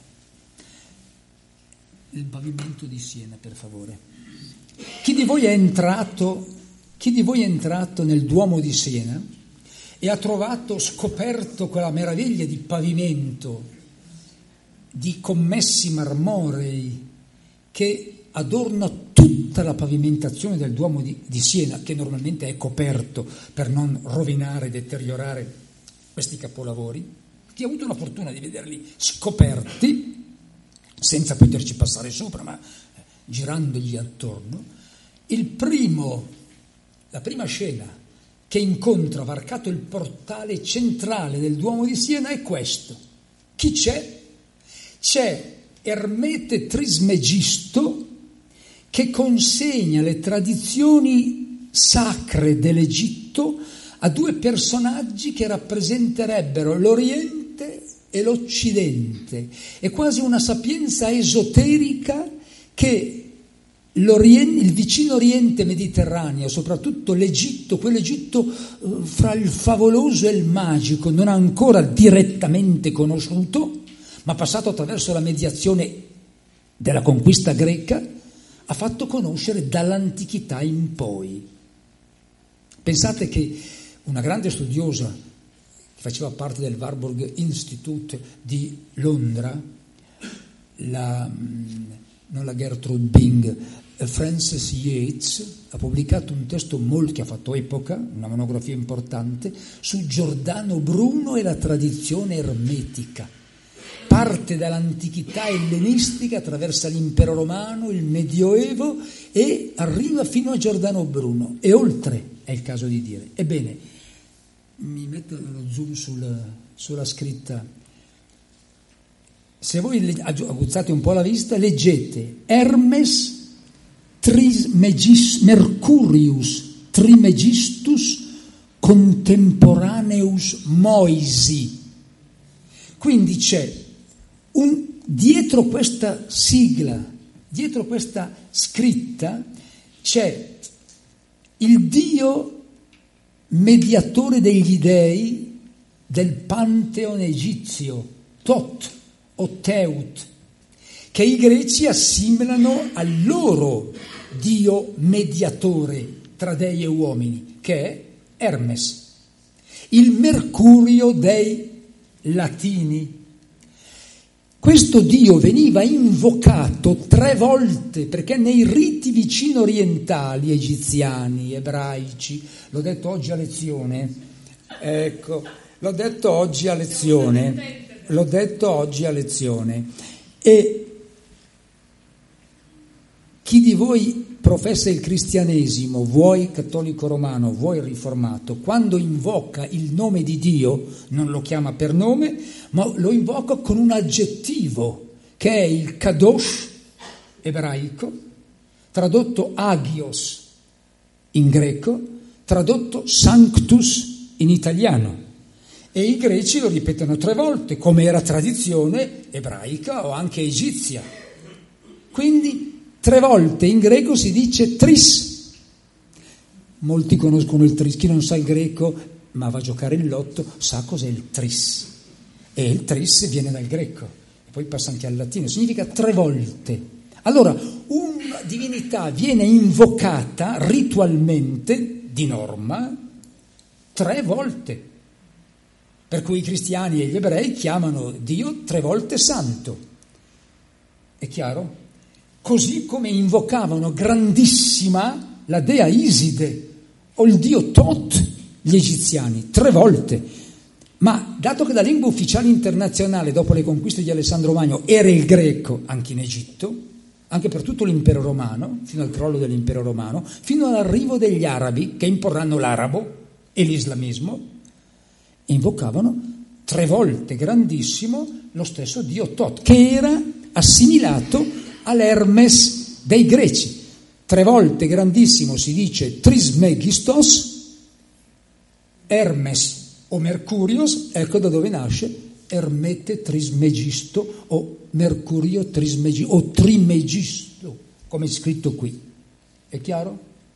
Il pavimento di Siena, per favore. Chi di voi è entrato, chi di voi è entrato nel Duomo di Siena e ha trovato, scoperto quella meraviglia di pavimento, di commessi marmorei che adorna tutta la pavimentazione del Duomo di, di Siena, che normalmente è coperto per non rovinare, deteriorare questi capolavori. Chi ha avuto la fortuna di vederli scoperti, senza poterci passare sopra, ma girandogli attorno, il primo, la prima scena che incontra, varcato il portale centrale del Duomo di Siena, è questo. Chi c'è? C'è Ermete Trismegisto che consegna le tradizioni sacre dell'Egitto a due personaggi che rappresenterebbero l'Oriente e l'Occidente. È quasi una sapienza esoterica che l'Oriente, il vicino Oriente mediterraneo, soprattutto l'Egitto, quell'Egitto eh, fra il favoloso e il magico, non ha ancora direttamente conosciuto, ma passato attraverso la mediazione della conquista greca, ha fatto conoscere dall'antichità in poi. Pensate che una grande studiosa che faceva parte del Warburg Institute di Londra, la, non la Gertrude Bing, Frances Yates, ha pubblicato un testo molto che ha fatto epoca, una monografia importante, su Giordano Bruno e la tradizione ermetica. Parte dall'antichità ellenistica, attraversa l'impero romano, il medioevo e arriva fino a Giordano Bruno e oltre, è il caso di dire. Ebbene, mi metto lo zoom sul, sulla scritta. Se voi aguzzate un po' la vista, leggete Hermes Trismegis, Mercurius Trimegistus Contemporaneus Moisi. Quindi c'è Un, dietro questa sigla, dietro questa scritta, c'è il Dio mediatore degli dei del Pantheon egizio, Tot o Teut, che i greci assimilano al loro Dio mediatore tra dei e uomini, che è Hermes, il Mercurio dei latini. Questo Dio veniva invocato tre volte perché nei riti vicino orientali, egiziani, ebraici, l'ho detto oggi a lezione, ecco, l'ho detto oggi a lezione, l'ho detto oggi a lezione, e chi di voi professa il cristianesimo, vuoi cattolico romano, vuoi riformato, quando invoca il nome di Dio non lo chiama per nome, ma lo invoca con un aggettivo che è il kadosh ebraico, tradotto agios in greco, tradotto sanctus in italiano. e i greci lo ripetono tre volte, come era tradizione ebraica o anche egizia. Quindi tre volte in greco si dice tris. Molti conoscono il tris, chi non sa il greco ma va a giocare il lotto sa cos'è il tris. E il tris viene dal greco, e poi passa anche al latino, significa tre volte. Allora, una divinità viene invocata ritualmente, di norma, tre volte. Per cui i cristiani e gli ebrei chiamano Dio tre volte santo. È chiaro? Così come invocavano grandissima la dea Iside o il dio Tot gli egiziani, tre volte. Ma dato che la lingua ufficiale internazionale dopo le conquiste di Alessandro Magno era il greco anche in Egitto, anche per tutto l'impero romano, fino al crollo dell'impero romano, fino all'arrivo degli arabi che imporranno l'arabo e l'islamismo, invocavano tre volte grandissimo lo stesso dio Tot, che era assimilato all'Hermes dei greci. Tre volte grandissimo si dice Trismegistos, Hermes o Mercurios, ecco da dove nasce Ermete Trismegisto o Mercurio Trismegisto o Trimegisto, come è scritto qui. È chiaro?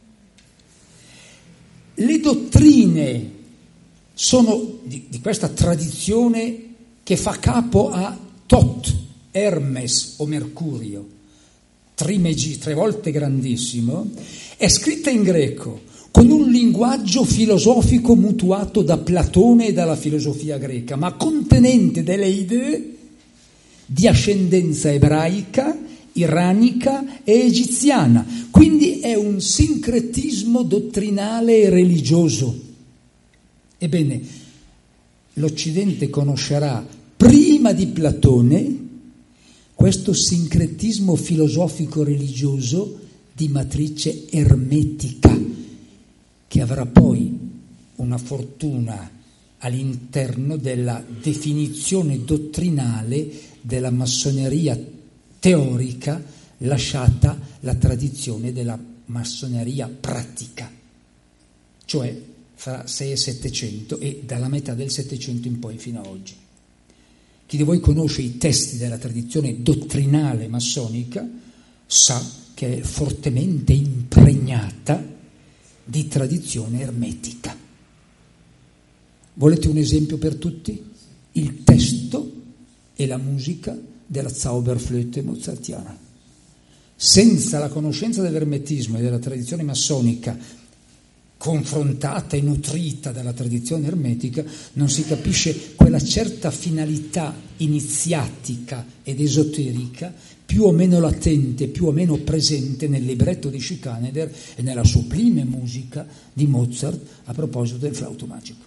Le dottrine sono di, di questa tradizione che fa capo a Tot, Hermes o Mercurio, Trimegi, tre volte grandissimo, è scritta in greco con un linguaggio filosofico mutuato da Platone e dalla filosofia greca, ma contenente delle idee di ascendenza ebraica, iranica e egiziana. Quindi è un sincretismo dottrinale e religioso. Ebbene, l'Occidente conoscerà prima di Platone questo sincretismo filosofico-religioso di matrice ermetica, che avrà poi una fortuna all'interno della definizione dottrinale della massoneria teorica lasciata la tradizione della massoneria pratica, cioè fra sei e settecento e dalla metà del Settecento in poi fino a oggi. Chi di voi conosce i testi della tradizione dottrinale massonica sa che è fortemente impregnata di tradizione ermetica. Volete un esempio per tutti? Il testo e la musica della Zauberflöte mozartiana. Senza la conoscenza dell'ermetismo e della tradizione massonica confrontata e nutrita dalla tradizione ermetica, non si capisce quella certa finalità iniziatica ed esoterica più o meno latente, più o meno presente nel libretto di Schikaneder e nella sublime musica di Mozart a proposito del flauto magico.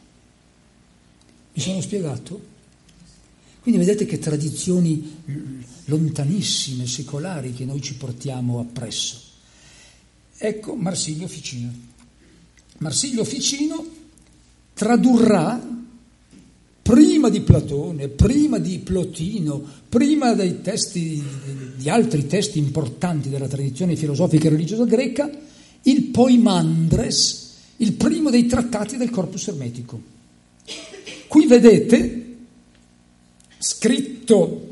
Mi sono spiegato? Quindi vedete che tradizioni lontanissime, secolari, che noi ci portiamo appresso. Ecco Marsilio Ficino. Marsilio Ficino tradurrà prima di Platone, prima di Plotino, prima dei testi, di altri testi importanti della tradizione filosofica e religiosa greca, il Poimandres, il primo dei trattati del corpus ermetico. Qui vedete, scritto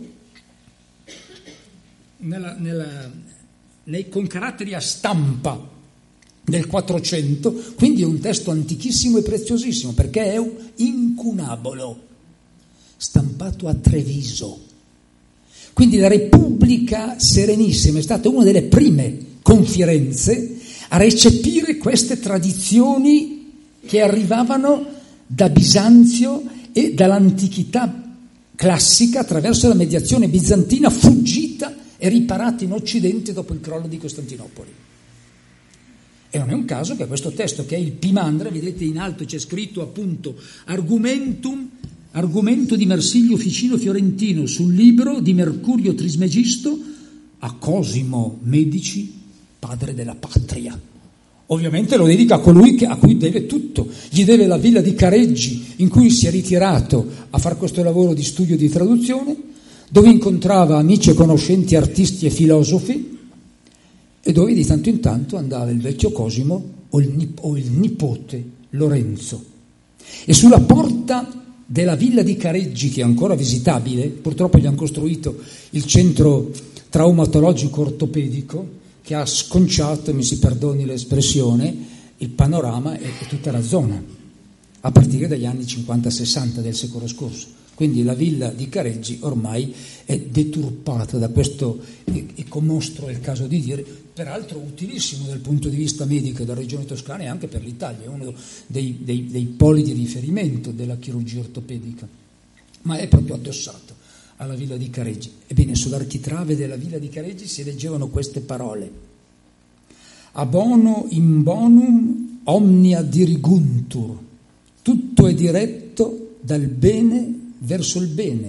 nella, nella, nei, con caratteri a stampa del quattrocento, quindi è un testo antichissimo e preziosissimo, perché è un incunabolo, stampato a Treviso. Quindi la Repubblica Serenissima è stata una delle prime conferenze a recepire queste tradizioni che arrivavano da Bisanzio e dall'antichità classica attraverso la mediazione bizantina fuggita e riparata in Occidente dopo il crollo di Costantinopoli. E non è un caso che questo testo, che è il Poimandres, vedete in alto c'è scritto appunto Argumentum, argomento di Marsilio Ficino Fiorentino sul libro di Mercurio Trismegisto a Cosimo Medici, padre della patria. Ovviamente lo dedica a colui che, a cui deve tutto. Gli deve la villa di Careggi, in cui si è ritirato a fare questo lavoro di studio e di traduzione, dove incontrava amici e conoscenti, artisti e filosofi, e dove di tanto in tanto andava il vecchio Cosimo o il, nip- o il nipote Lorenzo. E sulla porta della villa di Careggi, che è ancora visitabile, purtroppo gli hanno costruito il centro traumatologico ortopedico, che ha sconciato, mi si perdoni l'espressione, il panorama e, e tutta la zona, a partire dagli anni cinquanta sessanta del secolo scorso. Quindi la villa di Careggi ormai è deturpata da questo ecomostro, è il caso di dire, peraltro utilissimo dal punto di vista medico della regione toscana e anche per l'Italia, è uno dei, dei, dei poli di riferimento della chirurgia ortopedica, ma è proprio addossato alla villa di Careggi. Ebbene, sull'architrave della villa di Careggi si leggevano queste parole: abono in bonum omnia diriguntur, tutto è diretto dal bene verso il bene.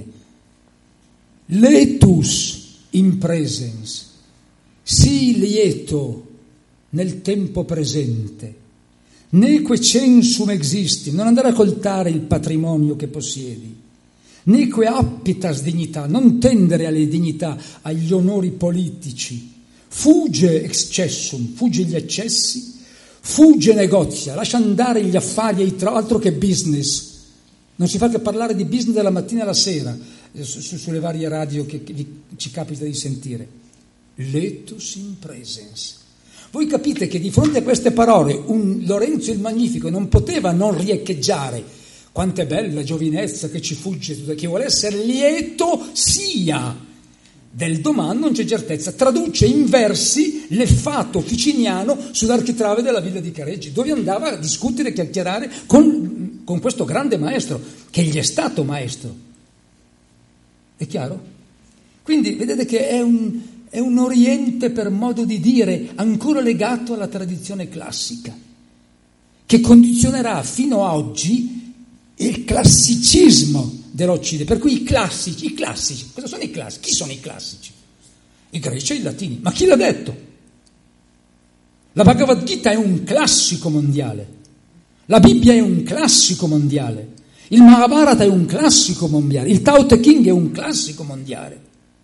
Letus in presens, sii lieto nel tempo presente, neque censum existi, non andare a coltare il patrimonio che possiedi, neque appitas dignità, non tendere alle dignità, agli onori politici, fugge excessum, fugge gli eccessi, fugge negozia, lascia andare gli affari e i tra altro che business. Non si fa che parlare di business dalla mattina alla sera su, su, sulle varie radio che, che vi, ci capita di sentire. Letus in presens. Voi capite che di fronte a queste parole un Lorenzo il Magnifico non poteva non riecheggiare: quanto è bella giovinezza che ci fugge, chi vuole essere lieto sia. Del domani non c'è certezza. Traduce in versi l'effato ficiniano sull'architrave della villa di Careggi, dove andava a discutere e chiacchierare con, con questo grande maestro, che gli è stato maestro. È chiaro? Quindi vedete che è un, è un Oriente, per modo di dire, ancora legato alla tradizione classica, che condizionerà fino a oggi il classicismo dell'Occidente. Per cui i classici, i classici, cosa sono i classici? Chi sono i classici? I greci e i latini. Ma chi l'ha detto? La Bhagavad Gita è un classico mondiale, la Bibbia è un classico mondiale, il Mahabharata è un classico mondiale, il Tao Te Ching è un classico mondiale.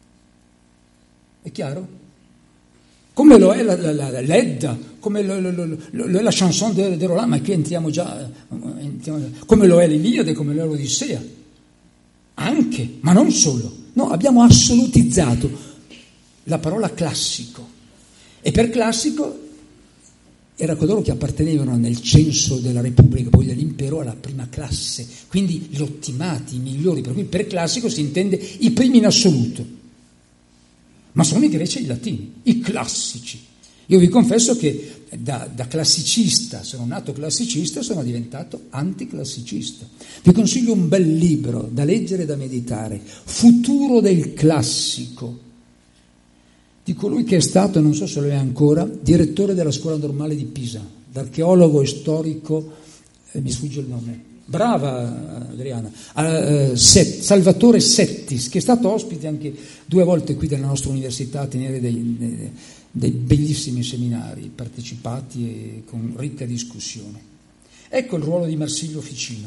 È chiaro? Come lo è la, la, la, l'Edda, come lo, lo, lo, lo è la chanson de, de Roland, ma qui entriamo già, entriamo, come lo è l'Iliade, come lo è l'Odissea. Anche, ma non solo. No, abbiamo assolutizzato la parola classico. E per classico era coloro che appartenevano nel censo della Repubblica, poi dell'impero, alla prima classe, quindi gli ottimati, i migliori, per cui per classico si intende i primi in assoluto. Ma sono i greci e i latini, i classici. Io vi confesso che da, da classicista, sono nato classicista, sono diventato anticlassicista. Vi consiglio un bel libro da leggere e da meditare, Futuro del classico, di colui che è stato, non so se lo è ancora, direttore della Scuola Normale di Pisa, l'archeologo e storico, eh, mi sfugge il nome, brava Adriana, uh, Set, Salvatore Settis, che è stato ospite anche due volte qui della nostra università a tenere dei, dei, dei bellissimi seminari partecipati e con ricca discussione. Ecco il ruolo di Marsilio Ficino.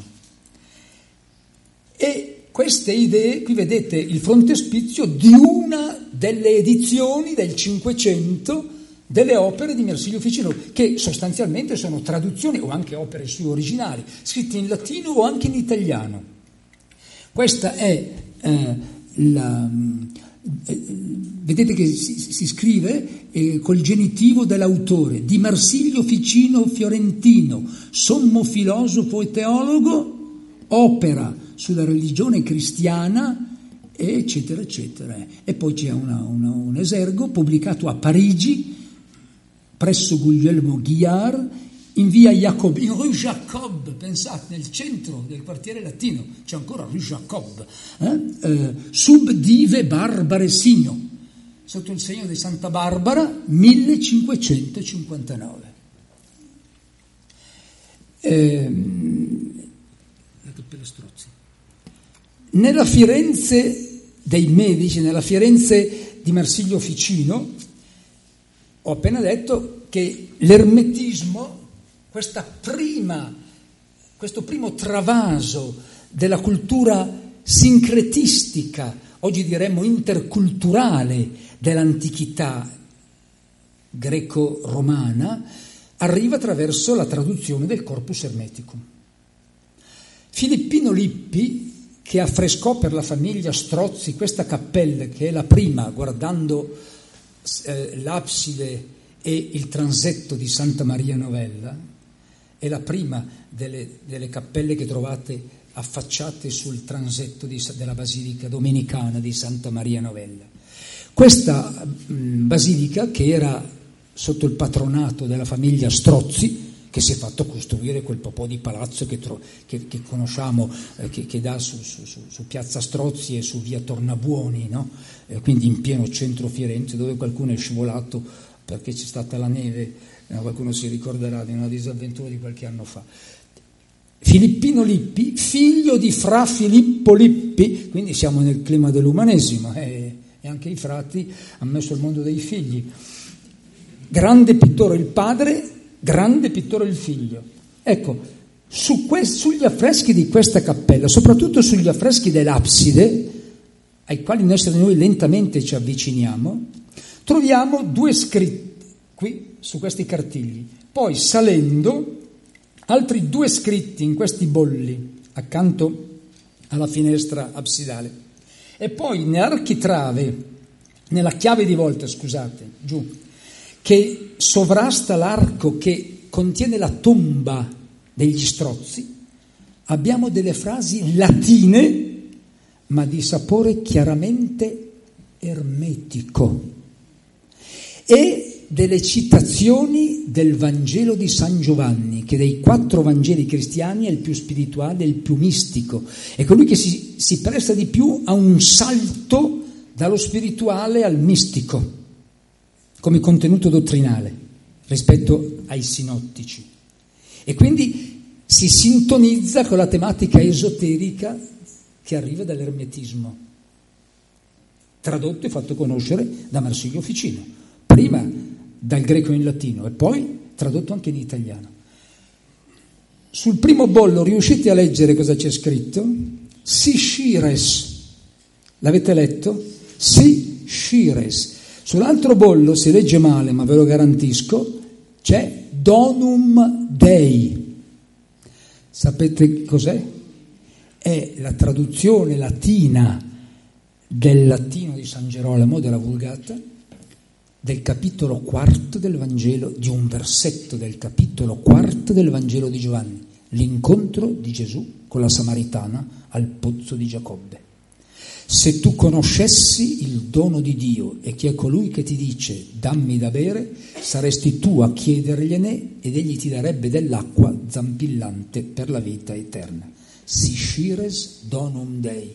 E queste idee, qui vedete il frontespizio di una delle edizioni del Cinquecento delle opere di Marsilio Ficino, che sostanzialmente sono traduzioni o anche opere sue originali, scritte in latino o anche in italiano. Questa è eh, la... Eh, vedete che si, si scrive eh, col genitivo dell'autore, di Marsilio Ficino Fiorentino, sommo filosofo e teologo, opera sulla religione cristiana, eccetera, eccetera. E poi c'è una, una, un esergo pubblicato a Parigi, presso Guglielmo Guillard, in via Jacob, in Rue Jacob, pensate, nel centro del quartiere latino, c'è ancora Rue Jacob, eh? Eh, sub dive barbare signo, sotto il segno di Santa Barbara, millecinquecentocinquantanove. Eh, nella Firenze dei Medici, nella Firenze di Marsilio Ficino, ho appena detto che l'ermetismo, questa prima, questo primo travaso della cultura sincretistica, oggi diremmo interculturale, dell'antichità greco-romana, arriva attraverso la traduzione del Corpus Hermeticum. Filippino Lippi, che affrescò per la famiglia Strozzi questa cappella, che è la prima, guardando eh, l'abside e il transetto di Santa Maria Novella, è la prima delle, delle cappelle che trovate affacciate sul transetto di, della Basilica Domenicana di Santa Maria Novella. Questa mh, basilica, che era sotto il patronato della famiglia Strozzi, che si è fatto costruire quel po' di palazzo che, tro- che, che conosciamo, eh, che, che dà su, su, su, su Piazza Strozzi e su via Tornabuoni, no? eh, quindi in pieno centro Firenze, dove qualcuno è scivolato perché c'è stata la neve, eh, qualcuno si ricorderà di una disavventura di qualche anno fa. Filippino Lippi, figlio di fra Filippo Lippi, quindi siamo nel clima dell'umanesimo, eh, e anche i frati hanno messo il mondo dei figli. Grande pittore il padre, grande pittore il figlio. Ecco, su que- sugli affreschi di questa cappella, soprattutto sugli affreschi dell'abside, ai quali noi, noi lentamente ci avviciniamo, troviamo due scritti qui su questi cartigli. Poi, salendo, altri due scritti in questi bolli accanto alla finestra absidale. E poi nell'architrave, nella chiave di volta, scusate, giù, che sovrasta l'arco che contiene la tomba degli Strozzi, abbiamo delle frasi latine, ma di sapore chiaramente ermetico, e delle citazioni del Vangelo di San Giovanni, che dei quattro Vangeli cristiani è il più spirituale, il più mistico, è colui che si, si presta di più a un salto dallo spirituale al mistico, come contenuto dottrinale rispetto ai sinottici, e quindi si sintonizza con la tematica esoterica che arriva dall'ermetismo, tradotto e fatto conoscere da Marsilio Ficino, prima dal greco in latino e poi tradotto anche in italiano. Sul primo bollo riuscite a leggere cosa c'è scritto? Si Shires, l'avete letto? Si Shires. Sull'altro bollo si legge male, ma ve lo garantisco, c'è Donum Dei. Sapete cos'è? È la traduzione latina del latino di San Gerolamo, della Vulgata, del capitolo quarto del Vangelo, di un versetto del capitolo quarto del Vangelo di Giovanni, l'incontro di Gesù con la Samaritana al pozzo di Giacobbe. Se tu conoscessi il dono di Dio e chi è colui che ti dice dammi da bere, saresti tu a chiedergliene ed egli ti darebbe dell'acqua zampillante per la vita eterna. Si Shires Donum Dei.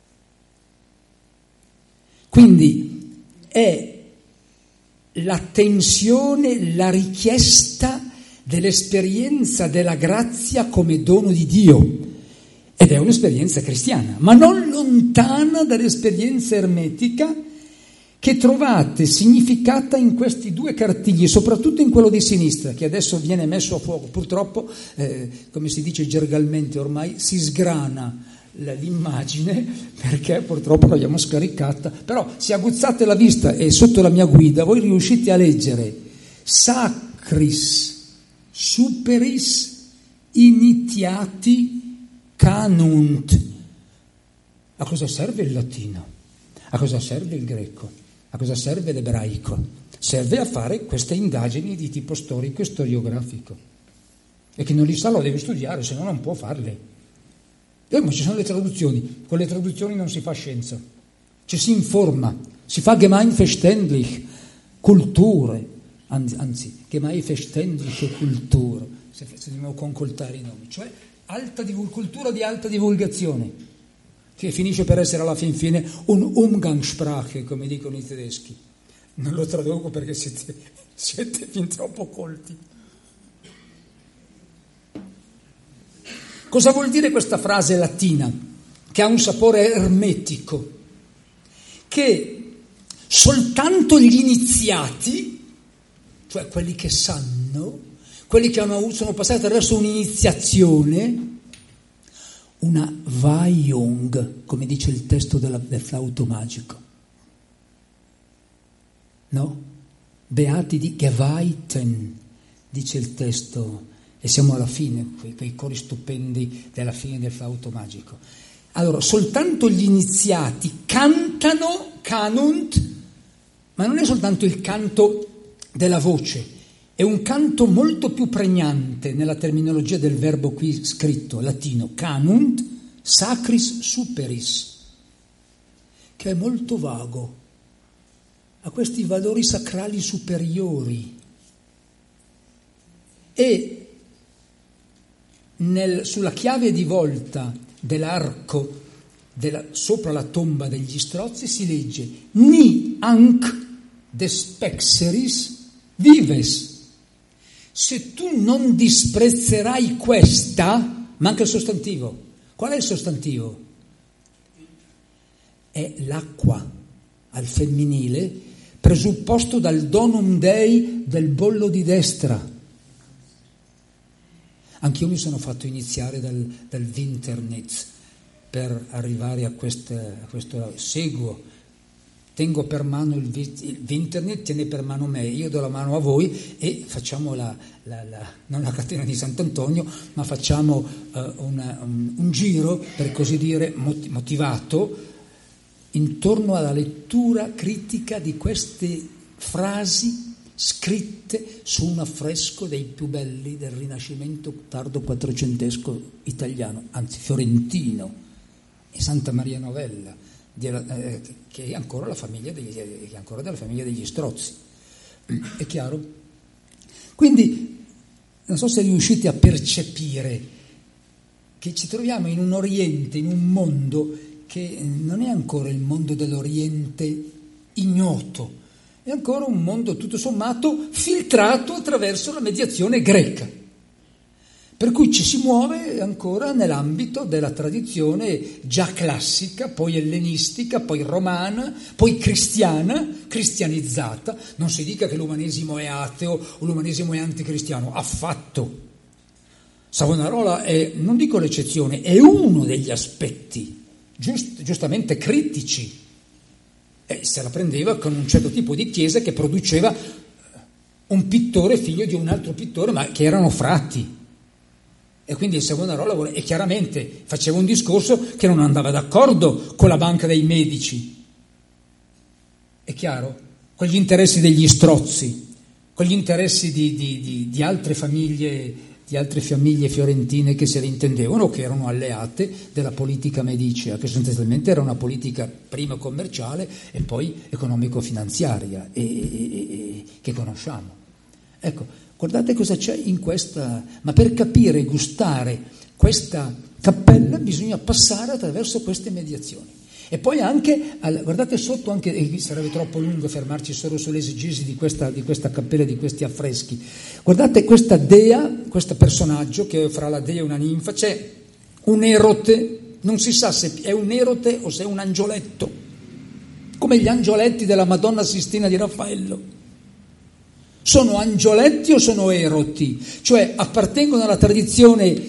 Quindi è la tensione, la richiesta dell'esperienza della grazia come dono di Dio. Ed è un'esperienza cristiana, ma non lontana dall'esperienza ermetica che trovate significata in questi due cartigli, soprattutto in quello di sinistra, che adesso viene messo a fuoco. Purtroppo, eh, come si dice gergalmente ormai, si sgrana l'immagine perché purtroppo l'abbiamo scaricata. Però se aguzzate la vista e sotto la mia guida voi riuscite a leggere Sacris Superis Initiati Canunt. A cosa serve il latino? A cosa serve il greco? A cosa serve l'ebraico? Serve a fare queste indagini di tipo storico e storiografico. E chi non li sa lo deve studiare, se no non può farle. E ma ci sono le traduzioni, con le traduzioni non si fa scienza, ci si informa, si fa gemeinverständlich, culture, anzi, gemeinverständliche Kultur, se dobbiamo concoltare i nomi, cioè alta divul- cultura di alta divulgazione, che finisce per essere alla fin fine un Umgangssprache, come dicono i tedeschi. Non lo traduco perché siete, siete fin troppo colti. Cosa vuol dire questa frase latina, che ha un sapore ermetico? Che soltanto gli iniziati, cioè quelli che sanno, quelli che hanno, sono passati attraverso un'iniziazione, una Weihung, come dice il testo della, del flauto magico, no? Beati di Geweihten, dice il testo E siamo alla fine, quei, quei cori stupendi della fine del flauto magico. Allora, soltanto gli iniziati cantano, canunt, ma non è soltanto il canto della voce, è un canto molto più pregnante nella terminologia del verbo qui scritto, latino, canunt sacris superis, che è molto vago, ha questi valori sacrali superiori. E nel, sulla chiave di volta dell'arco della, sopra la tomba degli Strozzi si legge ni anc despexeris vives. Se tu non disprezzerai questa, manca il sostantivo. Qual è il sostantivo? È l'acqua al femminile, presupposto dal donum dei del bollo di destra. Anch'io mi sono fatto iniziare dal, dal Winternitz per arrivare a, queste, a questo seguo. Tengo per mano il, il Winternitz, tiene per mano me, io do la mano a voi e facciamo la, la, la non la catena di Sant'Antonio, ma facciamo uh, una, un, un giro, per così dire, motivato, intorno alla lettura critica di queste frasi scritte su un affresco dei più belli del Rinascimento tardo quattrocentesco italiano, anzi fiorentino, e Santa Maria Novella, di, eh, che è ancora la famiglia degli, che è ancora della famiglia degli Strozzi. È chiaro? Quindi non so se riuscite a percepire che ci troviamo in un Oriente, in un mondo che non è ancora il mondo dell'Oriente ignoto, è ancora un mondo tutto sommato filtrato attraverso la mediazione greca, per cui ci si muove ancora nell'ambito della tradizione già classica, poi ellenistica, poi romana, poi cristiana, cristianizzata. Non si dica che l'umanesimo è ateo o l'umanesimo è anticristiano, affatto. Savonarola è, non dico l'eccezione, è uno degli aspetti giust, giustamente critici. E se la prendeva con un certo tipo di chiesa che produceva un pittore figlio di un altro pittore, ma che erano frati. E quindi il Savonarola e chiaramente faceva un discorso che non andava d'accordo con la banca dei Medici. È chiaro? Con gli interessi degli Strozzi, con gli interessi di, di, di, di altre famiglie di altre famiglie fiorentine che se ne intendevano, che erano alleate della politica medicea, che sostanzialmente era una politica prima commerciale e poi economico-finanziaria e, e, e, che conosciamo. Ecco, guardate cosa c'è in questa, ma per capire e gustare questa cappella bisogna passare attraverso queste mediazioni. E poi anche, guardate sotto, anche, e sarebbe troppo lungo fermarci solo sull'esegesi di questa, di questa cappella, di questi affreschi. Guardate questa dea, questo personaggio che fra la dea e una ninfa, c'è un erote, non si sa se è un erote o se è un angioletto, come gli angioletti della Madonna Sistina di Raffaello. Sono angioletti o sono eroti? Cioè appartengono alla tradizione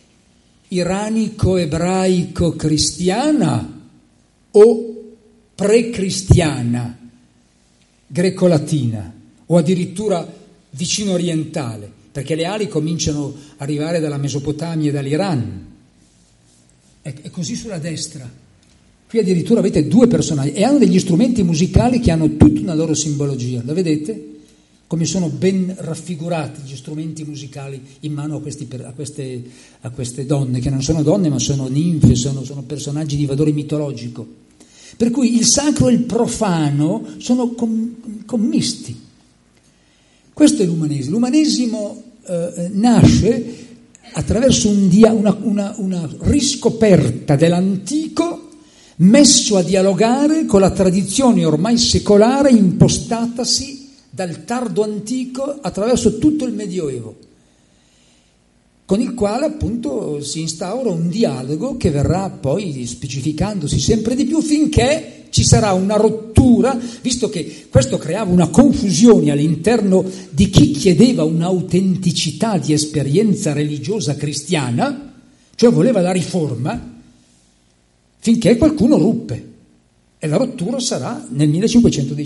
iranico-ebraico-cristiana o pre-cristiana, greco-latina, o addirittura vicino orientale, perché le ali cominciano a arrivare dalla Mesopotamia e dall'Iran. E così sulla destra. Qui addirittura avete due personaggi e hanno degli strumenti musicali che hanno tutta una loro simbologia. Lo vedete? Come sono ben raffigurati gli strumenti musicali in mano a, questi, a, queste, a queste donne, che non sono donne ma sono ninfe, sono, sono personaggi di valore mitologico. Per cui il sacro e il profano sono com, commisti. Questo è l'umanesimo. L'umanesimo eh, nasce attraverso un dia, una, una, una riscoperta dell'antico messo a dialogare con la tradizione ormai secolare impostatasi dal tardo antico attraverso tutto il Medioevo, con il quale appunto si instaura un dialogo che verrà poi specificandosi sempre di più finché ci sarà una rottura, visto che questo creava una confusione all'interno di chi chiedeva un'autenticità di esperienza religiosa cristiana, cioè voleva la riforma, finché qualcuno ruppe, e la rottura sarà nel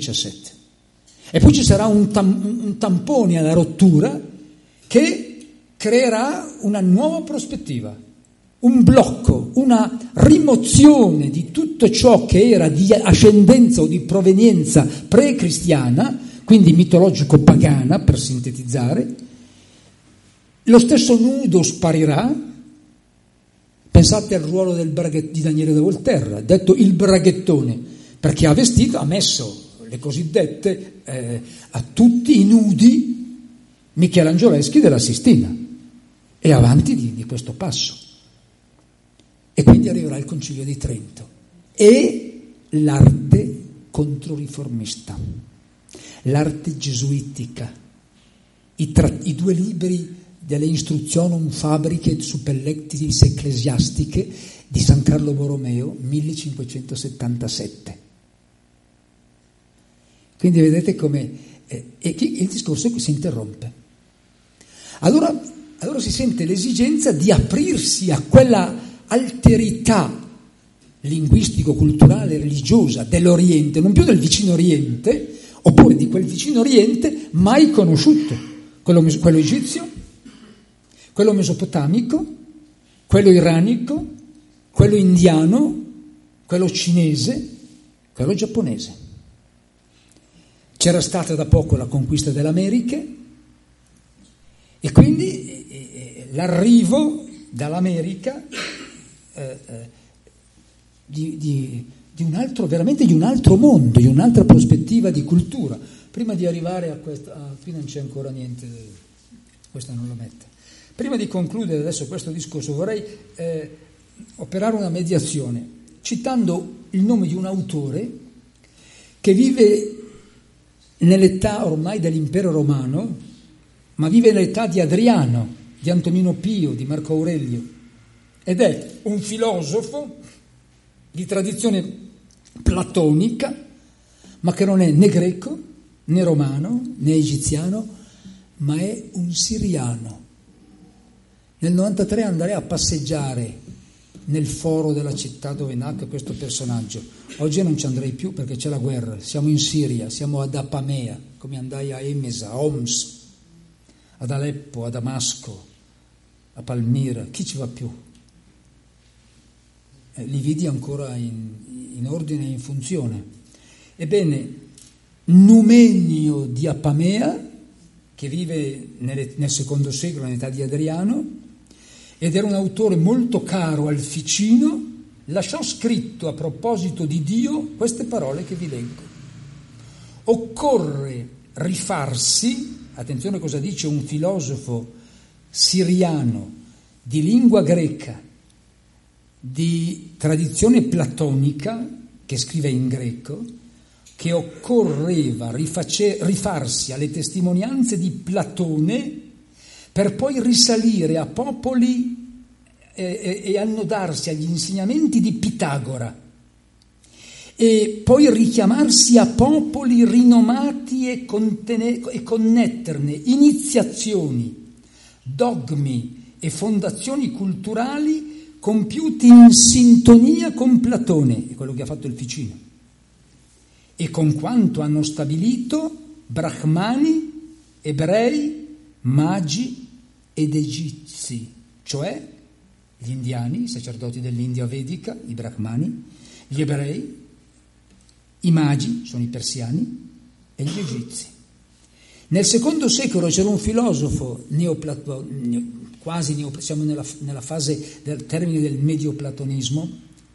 millecinquecentodiciassette. E poi ci sarà un, tam, un tampone alla rottura che creerà una nuova prospettiva, un blocco, una rimozione di tutto ciò che era di ascendenza o di provenienza pre-cristiana, quindi mitologico-pagana, per sintetizzare. Lo stesso nudo sparirà. Pensate al ruolo del braghet- di Daniele da Volterra, detto il braghettone, perché ha vestito, ha messo le cosiddette eh, a tutti i nudi michelangioleschi della Sistina, e avanti di, di questo passo. E quindi arriverà il Concilio di Trento e l'arte controriformista, l'arte gesuitica, i, tra- i due libri delle Instructionum Fabricae Suppellectis Ecclesiastiche di San Carlo Borromeo, millecinquecentosettantasette. Quindi vedete come eh, e il discorso si interrompe. Allora, allora si sente l'esigenza di aprirsi a quella alterità linguistico-culturale, religiosa dell'Oriente, non più del vicino Oriente, oppure di quel vicino Oriente mai conosciuto, quello, quello egizio, quello mesopotamico, quello iranico, quello indiano, quello cinese, quello giapponese. C'era stata da poco la conquista delle Americhe e quindi eh, l'arrivo dall'America eh, eh, di, di, di un altro, veramente di un altro mondo, di un'altra prospettiva di cultura. Prima di arrivare a questo, ah, qui non c'è ancora niente, questa non lo mette. Prima di concludere adesso questo discorso vorrei eh, operare una mediazione, citando il nome di un autore che vive nell'età ormai dell'impero romano, ma vive nell'età di Adriano, di Antonino Pio, di Marco Aurelio, ed è un filosofo di tradizione platonica, ma che non è né greco, né romano, né egiziano, ma è un siriano. Nel novantatré andrei a passeggiare nel foro della città dove nacque questo personaggio. Oggi non ci andrei più perché c'è la guerra, siamo in Siria, siamo ad Apamea, come andai a Emesa, a Homs, ad Aleppo, a Damasco, a Palmira, chi ci va più? Eh, li vidi ancora in, in ordine e in funzione. Ebbene, Numenio di Apamea, che vive nelle, nel secondo secolo, nell'età di Adriano, ed era un autore molto caro al Ficino, lasciò scritto a proposito di Dio queste parole che vi leggo. Occorre rifarsi, attenzione cosa dice un filosofo siriano di lingua greca, di tradizione platonica, che scrive in greco, che occorreva riface, rifarsi alle testimonianze di Platone per poi risalire a popoli e, e, e annodarsi agli insegnamenti di Pitagora e poi richiamarsi a popoli rinomati e, contene, e connetterne iniziazioni, dogmi e fondazioni culturali compiuti in sintonia con Platone, è quello che ha fatto il Ficino, e con quanto hanno stabilito brahmani, ebrei, magi ed egizi, cioè gli indiani, i sacerdoti dell'India vedica, i brahmani, gli ebrei, i magi, sono i persiani, e gli egizi. Nel secondo secolo c'era un filosofo neoplato, quasi neo, siamo nella, nella fase del termine del medioplatonismo,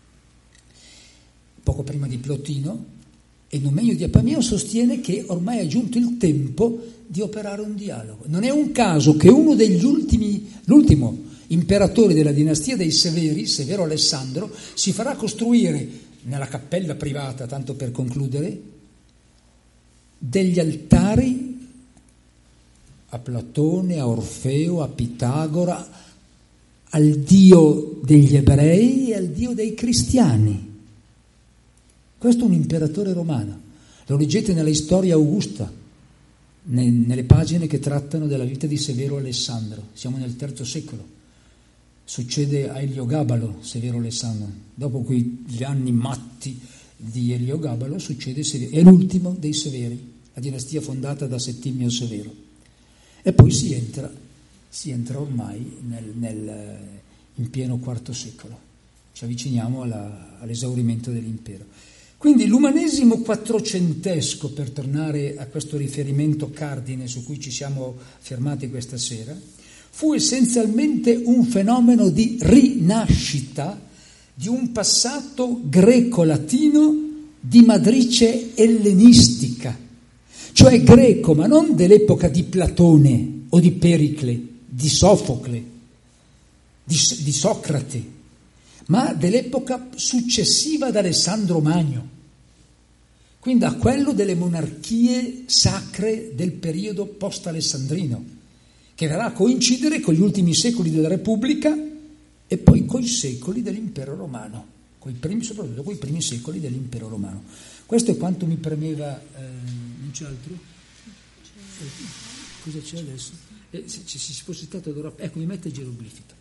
poco prima di Plotino, e Numenio di Apamea sostiene che ormai è giunto il tempo di operare un dialogo. Non è un caso che uno degli ultimi, l'ultimo imperatore della dinastia dei Severi, Severo Alessandro, si farà costruire nella cappella privata, tanto per concludere, degli altari a Platone, a Orfeo, a Pitagora, al Dio degli ebrei e al Dio dei cristiani. Questo è un imperatore romano, lo leggete nella Storia Augusta, nelle pagine che trattano della vita di Severo Alessandro, siamo nel terzo secolo, succede a Eliogabalo Severo Alessandro, dopo quegli anni matti di Eliogabalo succede Severo, è l'ultimo dei Severi, la dinastia fondata da Settimio Severo, e poi si entra si entra ormai nel, nel, in pieno quarto secolo, ci avviciniamo alla, all'esaurimento dell'impero. Quindi l'umanesimo quattrocentesco, per tornare a questo riferimento cardine su cui ci siamo fermati questa sera, fu essenzialmente un fenomeno di rinascita di un passato greco-latino di matrice ellenistica, cioè greco, ma non dell'epoca di Platone o di Pericle, di Sofocle, di, di Socrate, ma dell'epoca successiva ad Alessandro Magno, quindi a quello delle monarchie sacre del periodo post-alessandrino, che verrà a coincidere con gli ultimi secoli della Repubblica e poi coi secoli dell'Impero Romano, coi primi, soprattutto coi primi secoli dell'Impero Romano. Questo è quanto mi premeva. Eh, non c'è altro? Eh, cosa c'è adesso? Eh, se ci si fosse stato ad ora, ecco, mi mette geroglifico.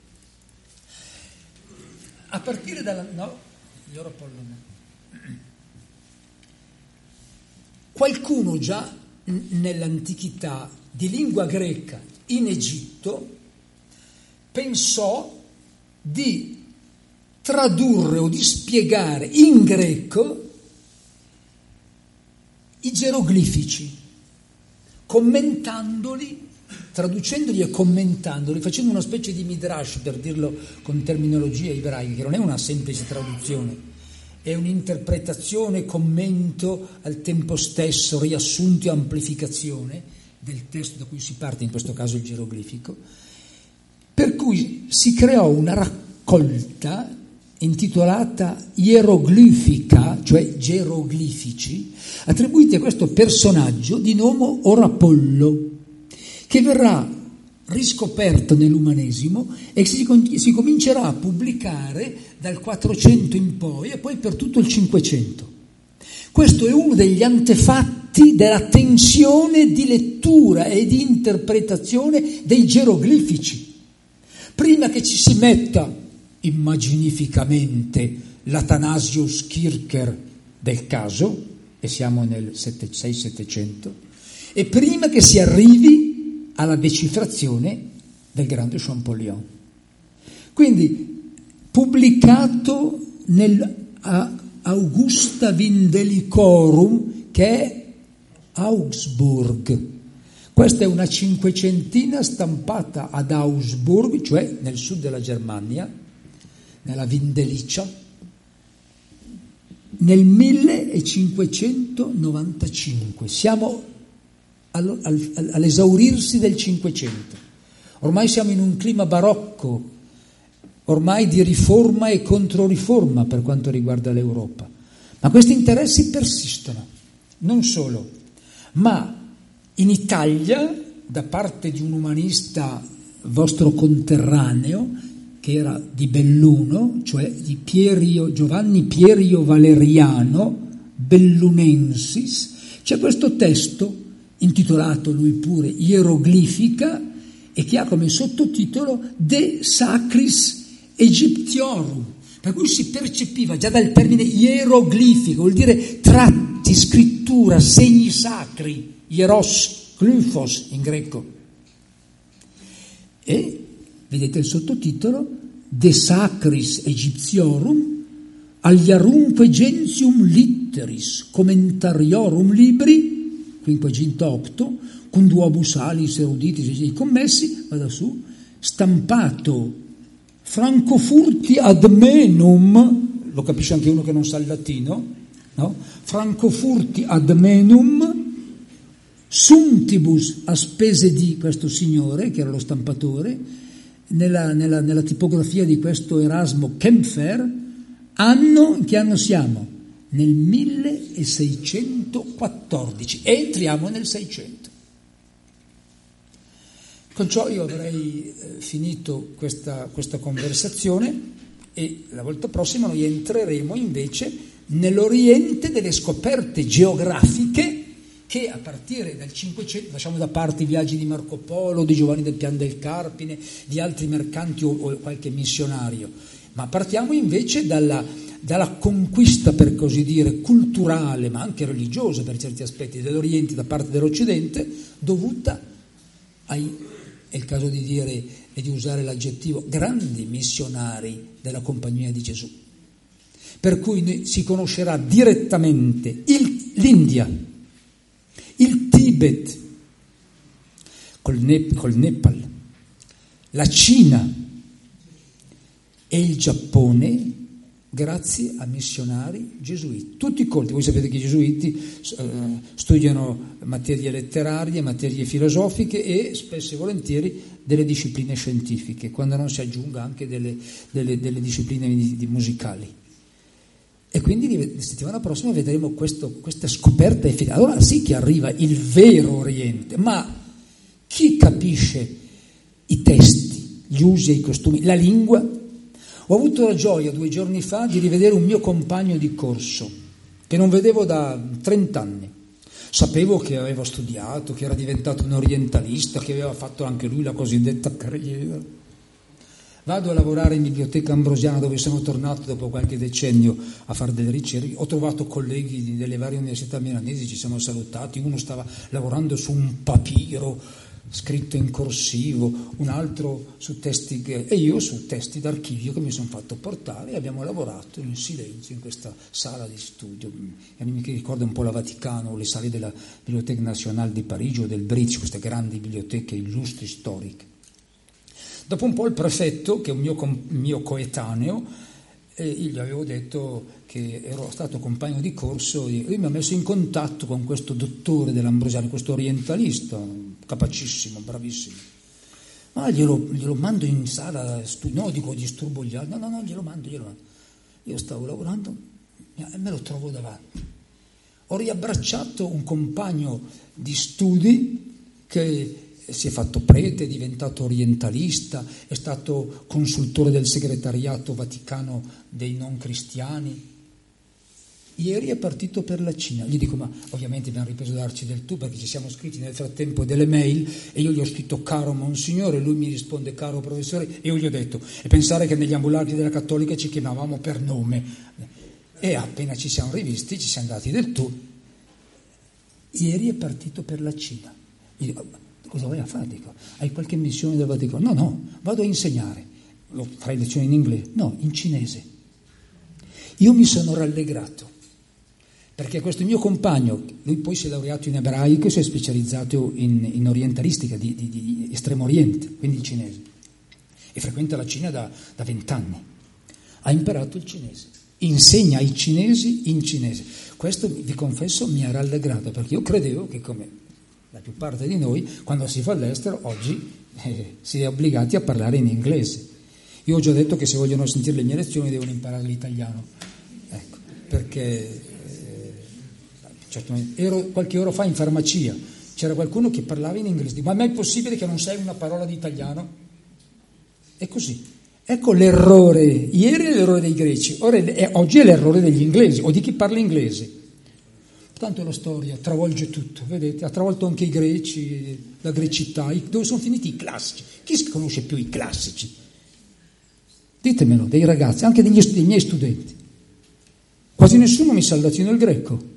A partire dalla... no, gli Europol no. Qualcuno già nell'antichità di lingua greca in Egitto pensò di tradurre o di spiegare in greco i geroglifici, commentandoli, traducendoli e commentandoli, facendo una specie di midrash, per dirlo con terminologia ebraica, che non è una semplice traduzione, è un'interpretazione, commento al tempo stesso, riassunto e amplificazione del testo da cui si parte, in questo caso il geroglifico, per cui si creò una raccolta intitolata Ieroglifica, cioè geroglifici, attribuiti a questo personaggio di nome Orapollo, che verrà riscoperto nell'umanesimo e si, si comincerà a pubblicare dal quattrocento in poi e poi per tutto il cinquecento. Questo è uno degli antefatti della tensione di lettura e di interpretazione dei geroglifici. Prima che ci si metta immaginificamente l'Athanasius Kircher del caso, e siamo nel sei settecento, e prima che si arrivi alla decifrazione del grande Champollion. Quindi pubblicato nel Augusta Vindelicorum, che è Augsburg. Questa è una cinquecentina stampata ad Augsburg, cioè nel sud della Germania, nella Vindelicia, nel millecinquecentonovantacinque. Siamo all'esaurirsi del Cinquecento. Ormai siamo in un clima barocco, ormai di riforma e controriforma per quanto riguarda l'Europa. Ma questi interessi persistono, non solo, ma in Italia, da parte di un umanista vostro conterraneo, che era di Belluno, cioè di Pierio, Giovanni Pierio Valeriano Bellunensis, c'è questo testo intitolato lui pure Ieroglifica e che ha come sottotitolo De Sacris Egyptiorum, per cui si percepiva già dal termine ieroglifico, vuol dire tratti, scrittura, segni sacri, hieros, glyphos in greco. E vedete il sottotitolo De Sacris Egyptiorum aliarumque gentium litteris commentariorum libri quinquecento otto, con duobus alis eruditis e commessi, vada su, stampato Francofurti ad menum, lo capisce anche uno che non sa il latino, no? Francofurti ad menum, suntibus a spese di questo signore, che era lo stampatore, nella, nella, nella tipografia di questo Erasmo Kempfer, anno, in che anno siamo? Nel milleseicentoquattordici, e entriamo nel seicento. Con ciò io avrei eh, finito questa, questa conversazione e la volta prossima noi entreremo invece nell'oriente delle scoperte geografiche che a partire dal Cinquecento, lasciamo da parte i viaggi di Marco Polo, di Giovanni del Pian del Carpine, di altri mercanti o, o qualche missionario, ma partiamo invece dalla, dalla conquista, per così dire, culturale, ma anche religiosa per certi aspetti dell'Oriente da parte dell'Occidente, dovuta ai è il caso di dire e di usare l'aggettivo, grandi missionari della Compagnia di Gesù. Per cui si conoscerà direttamente il, l'India, il Tibet, col, ne, col Nepal, la Cina e il Giappone, grazie a missionari gesuiti, tutti colti. Voi sapete che i gesuiti eh, studiano materie letterarie, materie filosofiche e spesso e volentieri delle discipline scientifiche, quando non si aggiunga anche delle, delle, delle discipline di, di musicali. E quindi la settimana prossima vedremo questo, questa scoperta effettiva. Allora sì che arriva il vero Oriente, ma chi capisce i testi, gli usi e i costumi, la lingua? Ho avuto la gioia due giorni fa di rivedere un mio compagno di corso, che non vedevo da trent'anni. Sapevo che aveva studiato, che era diventato un orientalista, che aveva fatto anche lui la cosiddetta carriera. Vado a lavorare in Biblioteca Ambrosiana, dove sono tornato dopo qualche decennio a fare delle ricerche. Ho trovato colleghi delle varie università milanesi, ci siamo salutati. Uno stava lavorando su un papiro scritto in corsivo, un altro su testi e io su testi d'archivio che mi sono fatto portare, e abbiamo lavorato in silenzio in questa sala di studio. E mi ricorda un po' la Vaticano o le sale della Biblioteca Nazionale di Parigi o del British, queste grandi biblioteche illustri storiche. Dopo un po' il prefetto, che è un mio, com- mio coetaneo, e io gli avevo detto che ero stato compagno di corso, e lui mi ha messo in contatto con questo dottore dell'Ambrosiano, questo orientalista, capacissimo, bravissimo. Ma glielo, glielo mando in sala, stu- no, dico disturbo gli altri, no, no, no, glielo mando, glielo mando. Io stavo lavorando e me lo trovo davanti. Ho riabbracciato un compagno di studi che si è fatto prete, è diventato orientalista, è stato consultore del segretariato vaticano dei non cristiani. Ieri è partito per la Cina. Gli dico, ma ovviamente abbiamo ripreso a darci del tu, perché ci siamo scritti nel frattempo delle mail, e io gli ho scritto caro Monsignore, lui mi risponde caro professore, e io gli ho detto, e pensare che negli ambulacri della Cattolica ci chiamavamo per nome. E appena ci siamo rivisti, ci siamo dati del tu. Ieri è partito per la Cina. Gli dico, cosa vai a fare? Dico, hai qualche missione del Vaticano? No, no, vado a insegnare. Fai lezioni in inglese? No, in cinese. Io mi sono rallegrato, perché questo mio compagno, lui poi si è laureato in ebraico e si è specializzato in, in orientalistica di, di, di Estremo Oriente, quindi il cinese, e frequenta la Cina da vent'anni. Ha imparato il cinese, insegna ai cinesi in cinese. Questo, vi confesso, mi ha rallegrato, perché io credevo che, come la più parte di noi, quando si fa all'estero, oggi eh, si è obbligati a parlare in inglese. Io ho già detto che se vogliono sentire le mie lezioni devono imparare l'italiano, ecco, perché Certo, ero qualche ora fa in farmacia, c'era qualcuno che parlava in inglese, dico, ma mai è possibile che non sai una parola di italiano? È così. Ecco l'errore, ieri è l'errore dei greci, ora è, oggi è l'errore degli inglesi o di chi parla inglese. Tanto la storia travolge tutto, vedete, ha travolto anche i greci, la grecità, dove sono finiti i classici? Chi si conosce più i classici? Ditemelo, dei ragazzi, anche degli, dei miei studenti. Quasi nessuno mi sa il latino e il greco.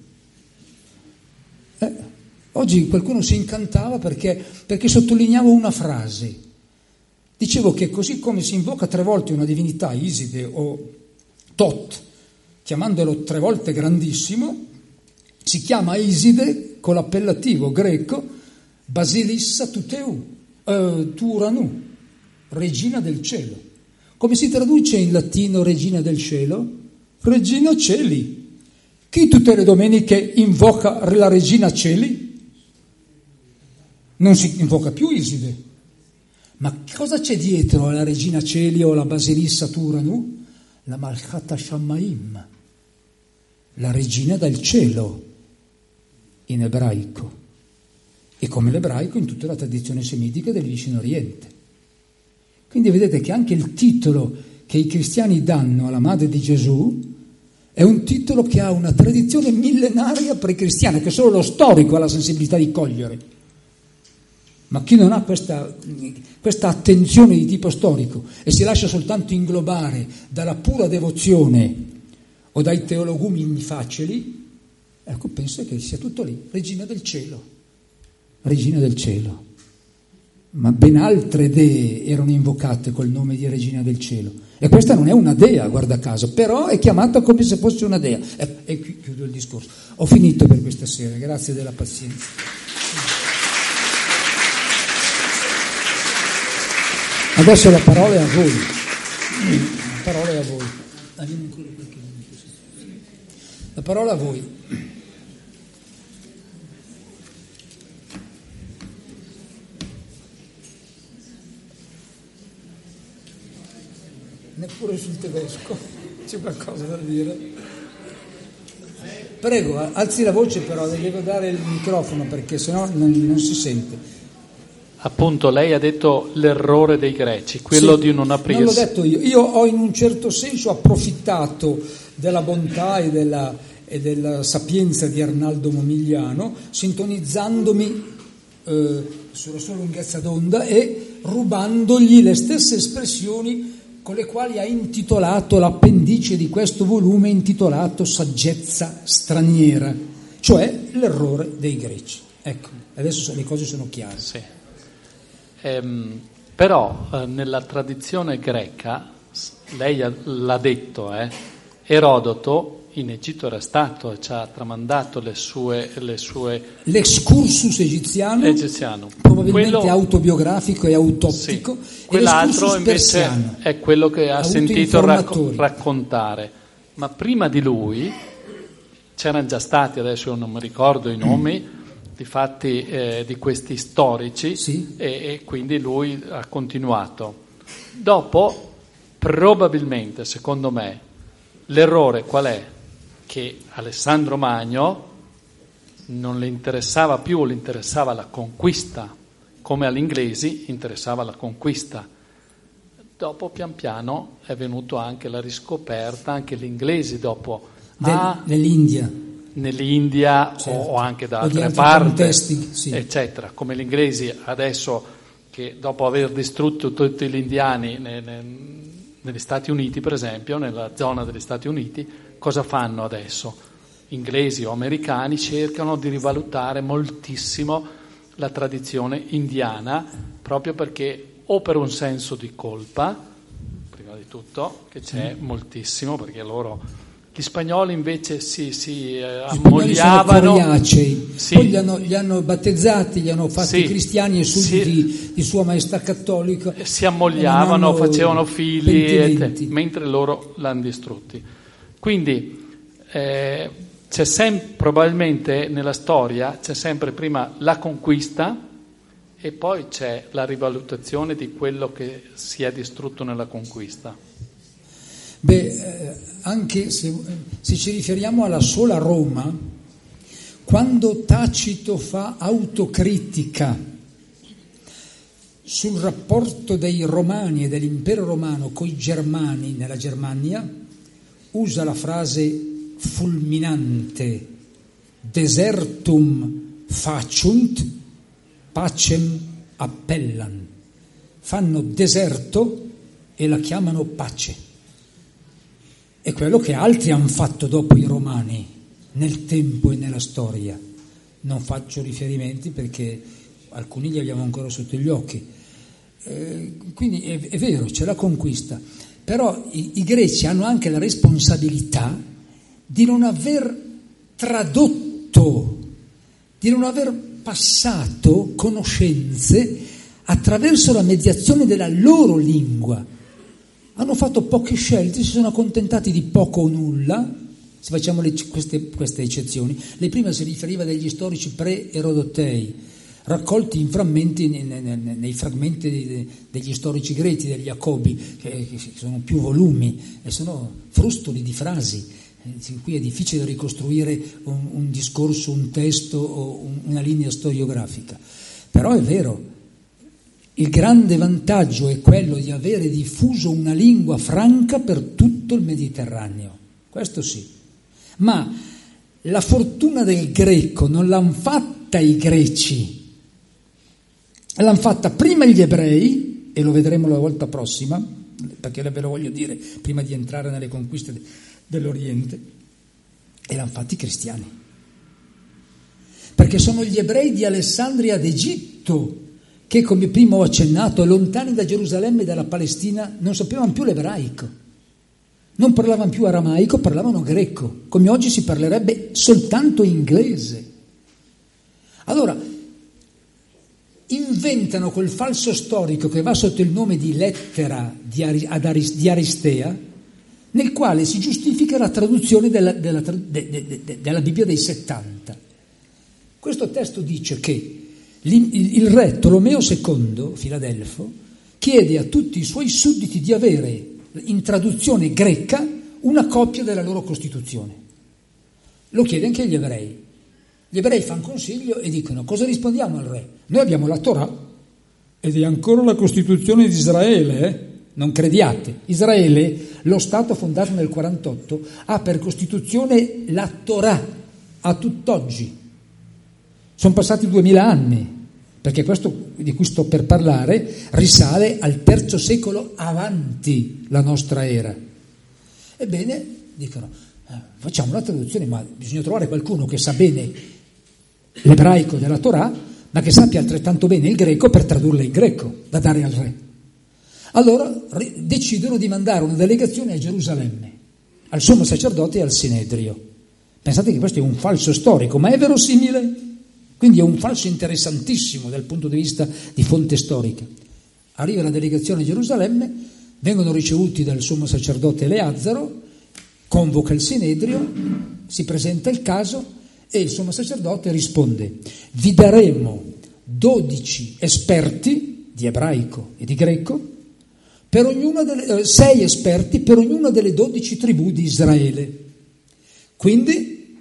Eh, oggi qualcuno si incantava perché, perché sottolineavo una frase. Dicevo che così come si invoca tre volte una divinità, Iside o Tot, chiamandolo tre volte grandissimo, si chiama Iside con l'appellativo greco Basilissa Tuteu, eh, Turanu, regina del cielo. Come si traduce in latino regina del cielo? Regina Celi. Chi tutte le domeniche invoca la regina Celi? Non si invoca più Iside. Ma cosa c'è dietro alla regina Celi o alla Basilissa Turanu? La Malchata Shammaim, la regina del cielo in ebraico, e come l'ebraico in tutta la tradizione semitica del vicino Oriente. Quindi vedete che anche il titolo che i cristiani danno alla madre di Gesù è un titolo che ha una tradizione millenaria precristiana, che solo lo storico ha la sensibilità di cogliere. Ma chi non ha questa, questa attenzione di tipo storico e si lascia soltanto inglobare dalla pura devozione o dai teologumi facili, ecco, pensa che sia tutto lì, regina del cielo, regina del cielo. ma ben altre dee erano invocate col nome di Regina del Cielo. E questa non è una dea, guarda caso, però è chiamata come se fosse una dea. E, e qui chiudo il discorso. Ho finito per questa sera, grazie della pazienza. Adesso la parola è a voi. La parola è a voi. La parola a voi. Neppure sul tedesco c'è qualcosa da dire. Prego, alzi la voce, però le devo dare il microfono perché sennò non, non si sente. Appunto, lei ha detto l'errore dei greci, quello sì, di non aprirsi. Non l'ho detto io, io ho in un certo senso approfittato della bontà e della, e della sapienza di Arnaldo Momigliano, sintonizzandomi eh, sulla sua lunghezza d'onda e rubandogli le stesse espressioni con le quali ha intitolato l'appendice di questo volume intitolato Saggezza straniera, cioè l'errore dei greci. Ecco, adesso le cose sono chiare. Sì. Ehm, però eh, nella tradizione greca, lei ha, l'ha detto, eh, Erodoto in Egitto era stato e ci ha tramandato le sue... Le sue l'excursus egiziano, egiziano. probabilmente Quello, autobiografico e autoptico, sì. e Quell'altro invece persiano, è quello che ha sentito racco- raccontare. Ma prima di lui c'erano già stati, adesso io non mi ricordo i nomi, di fatti eh, di questi storici, sì. e, e quindi lui ha continuato. Dopo, probabilmente, secondo me, l'errore qual è? Che Alessandro Magno non le interessava più, le interessava la conquista, come agli inglesi interessava la conquista. Dopo pian piano è venuto anche la riscoperta, anche gli inglesi dopo Del, ah, nell'India, nell'India certo. o, o anche da o altre altri parti, contesti, sì. eccetera. Come gli inglesi adesso, che dopo aver distrutto tutti gli indiani ne, ne, negli Stati Uniti, per esempio, nella zona degli Stati Uniti, cosa fanno adesso? Inglesi o americani cercano di rivalutare moltissimo la tradizione indiana, proprio perché o per un senso di colpa, prima di tutto, che c'è sì. moltissimo, perché loro, gli spagnoli invece si, si eh, ammogliavano, sì. poi li hanno, li hanno battezzati, li hanno fatti sì. cristiani e sudditi sì. di Sua Maestà Cattolica, si ammogliavano, facevano figli, et, mentre loro l'hanno distrutti. Quindi eh, c'è sempre, probabilmente nella storia c'è sempre prima la conquista e poi c'è la rivalutazione di quello che si è distrutto nella conquista. Beh, eh, anche se, se ci riferiamo alla sola Roma, quando Tacito fa autocritica sul rapporto dei Romani e dell'impero romano coi Germani nella Germania, usa la frase fulminante desertum faciunt pacem appellan, fanno deserto e la chiamano pace. È quello che altri hanno fatto dopo i Romani nel tempo e nella storia. Non faccio riferimenti perché alcuni li abbiamo ancora sotto gli occhi. Eh, quindi è, è vero, c'è la conquista, però i, i greci hanno anche la responsabilità di non aver tradotto, di non aver passato conoscenze attraverso la mediazione della loro lingua. Hanno fatto poche scelte, si sono accontentati di poco o nulla, se facciamo le, queste, queste eccezioni. Le prime si riferiva degli storici pre-erodotei, raccolti in frammenti nei, nei, nei frammenti degli storici greci, degli Jacobi, che, che sono più volumi e sono frustoli di frasi. Qui è difficile ricostruire un, un discorso, un testo o un, una linea storiografica. Però è vero, il grande vantaggio è quello di avere diffuso una lingua franca per tutto il Mediterraneo, questo sì. Ma la fortuna del greco non l'hanno fatta i greci, l'hanno fatta prima gli ebrei, e lo vedremo la volta prossima, perché ve lo voglio dire prima di entrare nelle conquiste dell'Oriente, e l'hanno fatti i cristiani. Perché sono gli ebrei di Alessandria d'Egitto che, come prima ho accennato, lontani da Gerusalemme e dalla Palestina, non sapevano più l'ebraico, non parlavano più aramaico, parlavano greco, come oggi si parlerebbe soltanto inglese. Allora, inventano quel falso storico che va sotto il nome di lettera di, Ari, ad Aris, di Aristea, nel quale si giustifica la traduzione della, della, de, de, de, della Bibbia dei settanta. Questo testo dice che il re Tolomeo secondo, Filadelfo, chiede a tutti i suoi sudditi di avere in traduzione greca una copia della loro Costituzione. Lo chiede anche agli ebrei. Gli ebrei fanno consiglio e dicono: cosa rispondiamo al re? Noi abbiamo la Torah ed è ancora la Costituzione di Israele, eh? Non crediate. Israele, lo Stato fondato nel quarantotto, ha per Costituzione la Torah a tutt'oggi. Sono passati duemila anni, perché questo di cui sto per parlare risale al terzo secolo avanti la nostra era. Ebbene, dicono, eh, facciamo la traduzione, ma bisogna trovare qualcuno che sa bene l'ebraico della Torah, ma che sappia altrettanto bene il greco per tradurla in greco, da dare al re. Allora re, decidono di mandare una delegazione a Gerusalemme, al sommo sacerdote e al Sinedrio. Pensate che questo è un falso storico, ma è verosimile. Quindi è un falso interessantissimo dal punto di vista di fonte storica. Arriva la delegazione a Gerusalemme, vengono ricevuti dal sommo sacerdote Eleazzaro, convoca il Sinedrio, si presenta il caso e il sommo sacerdote risponde: vi daremo dodici esperti di ebraico e di greco, per ognuna delle, eh, sei esperti per ognuna delle dodici tribù di Israele. Quindi,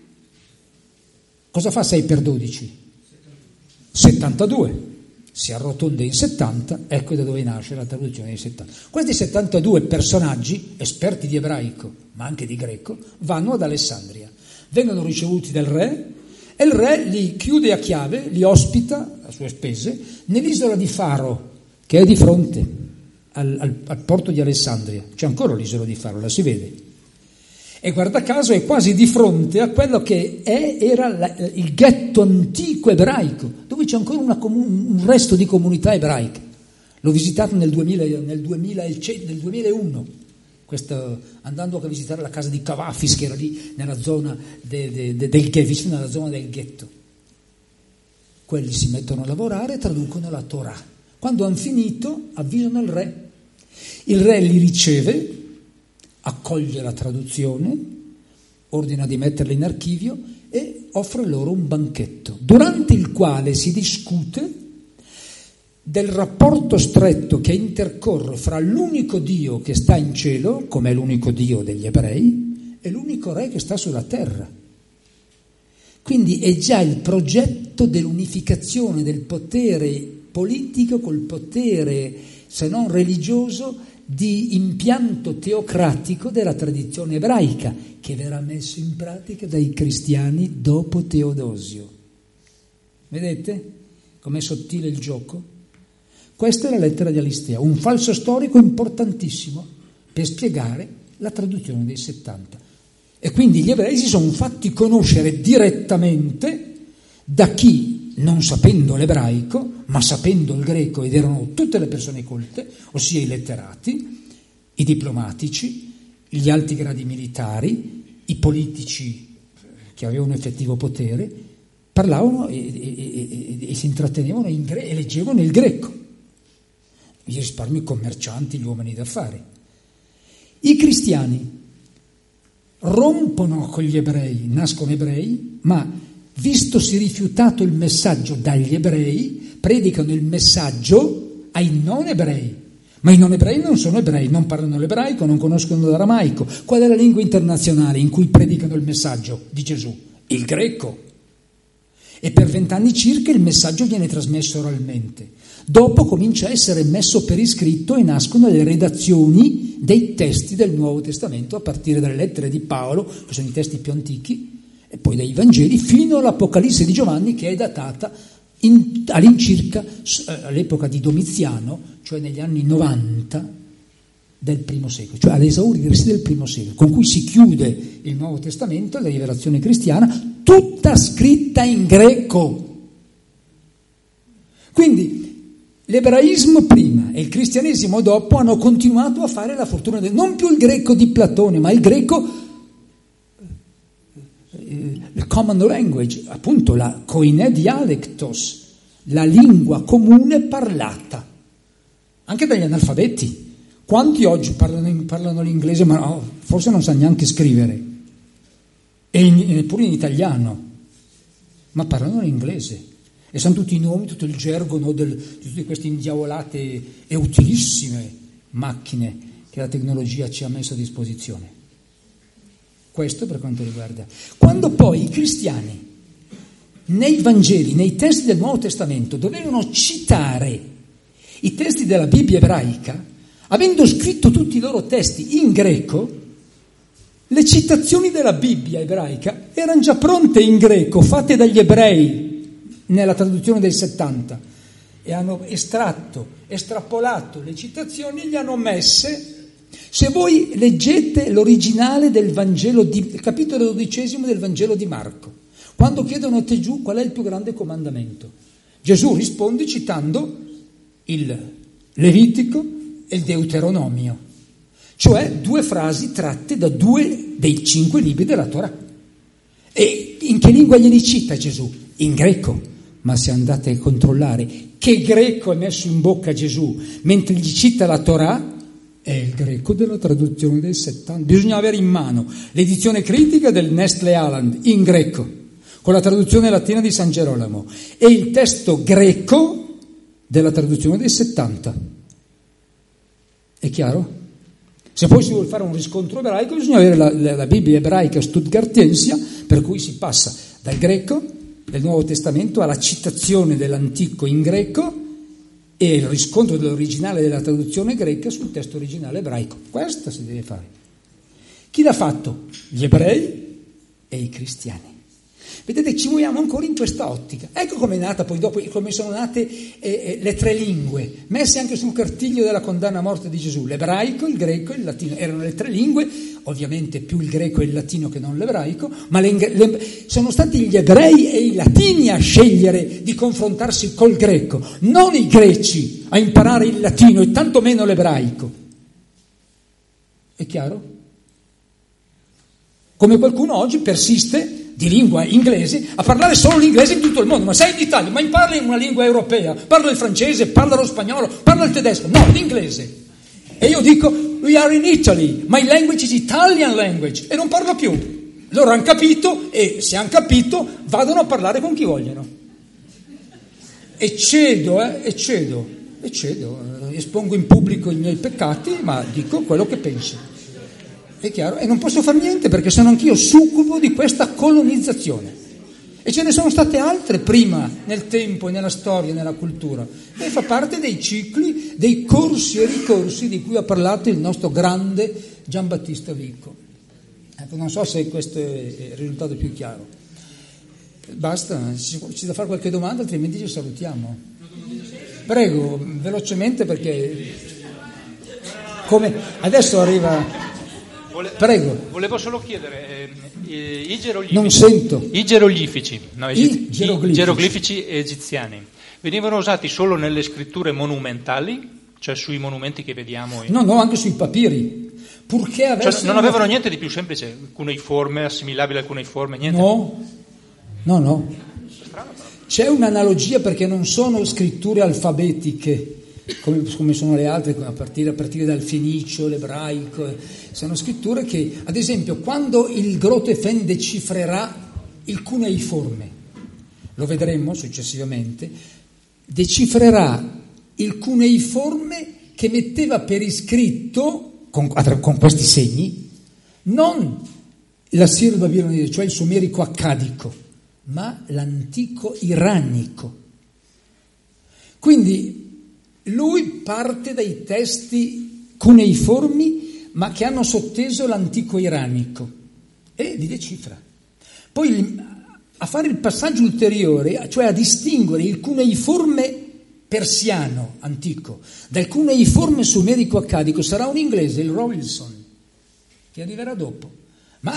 cosa fa sei per dodici? settantadue, si arrotonda in settanta, ecco da dove nasce la traduzione dei settanta. Questi settantadue personaggi, esperti di ebraico ma anche di greco, vanno ad Alessandria, vengono ricevuti dal re e il re li chiude a chiave, li ospita a sue spese nell'isola di Faro, che è di fronte al, al, al porto di Alessandria. C'è ancora l'isola di Faro, la si vede. E guarda caso è quasi di fronte a quello che è, era la, il ghetto antico ebraico, dove c'è ancora una, un resto di comunità ebraica. L'ho visitato nel, duemila, nel, duemila, nel duemilauno, questo, andando a visitare la casa di Cavafis, che era lì nella zona de, de, de, del vicino alla zona del ghetto. Quelli si mettono a lavorare e traducono la Torah. Quando hanno finito avvisano il re. Il re li riceve, accoglie la traduzione, ordina di metterla in archivio e offre loro un banchetto, durante il quale si discute del rapporto stretto che intercorre fra l'unico Dio che sta in cielo, come è l'unico Dio degli ebrei, e l'unico re che sta sulla terra. Quindi è già il progetto dell'unificazione del potere politico col potere, se non religioso, di impianto teocratico della tradizione ebraica, che verrà messo in pratica dai cristiani dopo Teodosio. Vedete com'è sottile il gioco? Questa è la lettera di Alistea, un falso storico importantissimo per spiegare la traduzione dei settanta. E quindi gli ebrei si sono fatti conoscere direttamente da chi, non sapendo l'ebraico, ma sapendo il greco, ed erano tutte le persone colte, ossia i letterati, i diplomatici, gli alti gradi militari, i politici che avevano effettivo potere, parlavano e, e, e, e si intrattenevano in gre- e leggevano il greco. Gli risparmi i commercianti, gli uomini d'affari. I cristiani rompono con gli ebrei, nascono ebrei, ma vistosi rifiutato il messaggio dagli ebrei, predicano il messaggio ai non ebrei. Ma i non ebrei non sono ebrei, non parlano l'ebraico, non conoscono l'aramaico. Qual è la lingua internazionale in cui predicano il messaggio di Gesù? Il greco. E per vent'anni circa il messaggio viene trasmesso oralmente. Dopo comincia a essere messo per iscritto e nascono le redazioni dei testi del Nuovo Testamento, a partire dalle lettere di Paolo, che sono i testi più antichi, e poi dai Vangeli, fino all'Apocalisse di Giovanni, che è datata in, all'incirca all'epoca di Domiziano, cioè negli anni novanta del primo secolo, cioè all'esaurirsi del primo secolo, con cui si chiude il Nuovo Testamento, la rivelazione cristiana, tutta scritta in greco. Quindi l'ebraismo prima e il cristianesimo dopo hanno continuato a fare la fortuna, del, non più il greco di Platone, ma il greco, il common language, appunto la koine dialectos, la lingua comune parlata, anche dagli analfabeti. Quanti oggi parlano, parlano l'inglese, ma no, forse non sanno neanche scrivere, e neppure in italiano, ma parlano l'inglese. E sanno tutti i nomi, tutto il gergo, no, del, di tutte queste indiavolate e utilissime macchine che la tecnologia ci ha messo a disposizione. Questo per quanto riguarda. Quando poi i cristiani, nei Vangeli, nei testi del Nuovo Testamento, dovevano citare i testi della Bibbia ebraica, avendo scritto tutti i loro testi in greco, le citazioni della Bibbia ebraica erano già pronte in greco, fatte dagli ebrei, nella traduzione del settanta, e hanno estratto, estrapolato le citazioni e le hanno messe. Se voi leggete l'originale del Vangelo, di, il capitolo dodicesimo del Vangelo di Marco, quando chiedono a Gesù qual è il più grande comandamento, Gesù risponde citando il Levitico e il Deuteronomio, cioè due frasi tratte da due dei cinque libri della Torah. E in che lingua glieli cita Gesù? In greco. Ma se andate a controllare che greco è messo in bocca a Gesù mentre gli cita la Torah, è il greco della traduzione del settanta. Bisogna avere in mano l'edizione critica del Nestle Aland in greco, con la traduzione latina di San Gerolamo, e il testo greco della traduzione del settanta. È chiaro? Se poi si vuole fare un riscontro ebraico, bisogna avere la, la, la Bibbia ebraica stuttgartensia, per cui si passa dal greco del Nuovo Testamento alla citazione dell'antico in greco e il riscontro dell'originale della traduzione greca sul testo originale ebraico. Questo si deve fare. Chi l'ha fatto? Gli ebrei e i cristiani. Vedete, ci muoviamo ancora in questa ottica. Ecco come è nata poi dopo, come sono nate eh, eh, le tre lingue, messe anche sul cartiglio della condanna a morte di Gesù. L'ebraico, il greco e il latino. Erano le tre lingue, ovviamente più il greco e il latino che non l'ebraico, ma le, le, sono stati gli ebrei e i latini a scegliere di confrontarsi col greco, non i greci a imparare il latino e tanto meno l'ebraico. È chiaro? Come qualcuno oggi persiste di lingua inglese a parlare solo l'inglese in tutto il mondo. Ma sei in Italia, ma impara una lingua europea, parla il francese, parla lo spagnolo, parla il tedesco, no, l'inglese. E io dico, we are in Italy, my language is Italian language, e non parlo più. Loro hanno capito, e se hanno capito vadano a parlare con chi vogliono. E cedo, eh, e cedo, e cedo, eh, espongo in pubblico i miei peccati, ma dico quello che penso. È chiaro? E non posso fare niente perché sono anch'io succubo di questa colonizzazione. E ce ne sono state altre prima nel tempo e nella storia e nella cultura. E fa parte dei cicli, dei corsi e ricorsi di cui ha parlato il nostro grande Giambattista Vico. Ecco, non so se questo è il risultato più chiaro. Basta, ci da fare qualche domanda, altrimenti ci salutiamo. Prego, velocemente perché come adesso arriva... Prego. Volevo solo chiedere, eh, i geroglifici, non sento. I geroglifici, no, I geroglifici. I geroglifici egiziani venivano usati solo nelle scritture monumentali, cioè sui monumenti che vediamo? In... No, no, anche sui papiri. Purché avessero... Cioè, non avevano niente di più semplice, cuneiforme, assimilabile al cuneiforme, niente? No, no, no. C'è un'analogia perché non sono scritture alfabetiche, Come, come sono le altre, a partire, a partire dal fenicio, l'ebraico, sono scritture che, ad esempio, quando il Grotefen decifrerà il cuneiforme, lo vedremo successivamente, decifrerà il cuneiforme che metteva per iscritto, con, con questi segni, non l'assiro babilonese, cioè il sumerico accadico, ma l'antico iranico. Quindi lui parte dai testi cuneiformi ma che hanno sotteso l'antico iranico e li decifra. Poi a fare il passaggio ulteriore, cioè a distinguere il cuneiforme persiano antico dal cuneiforme sumerico accadico, sarà un inglese, il Rawlinson, che arriverà dopo. Ma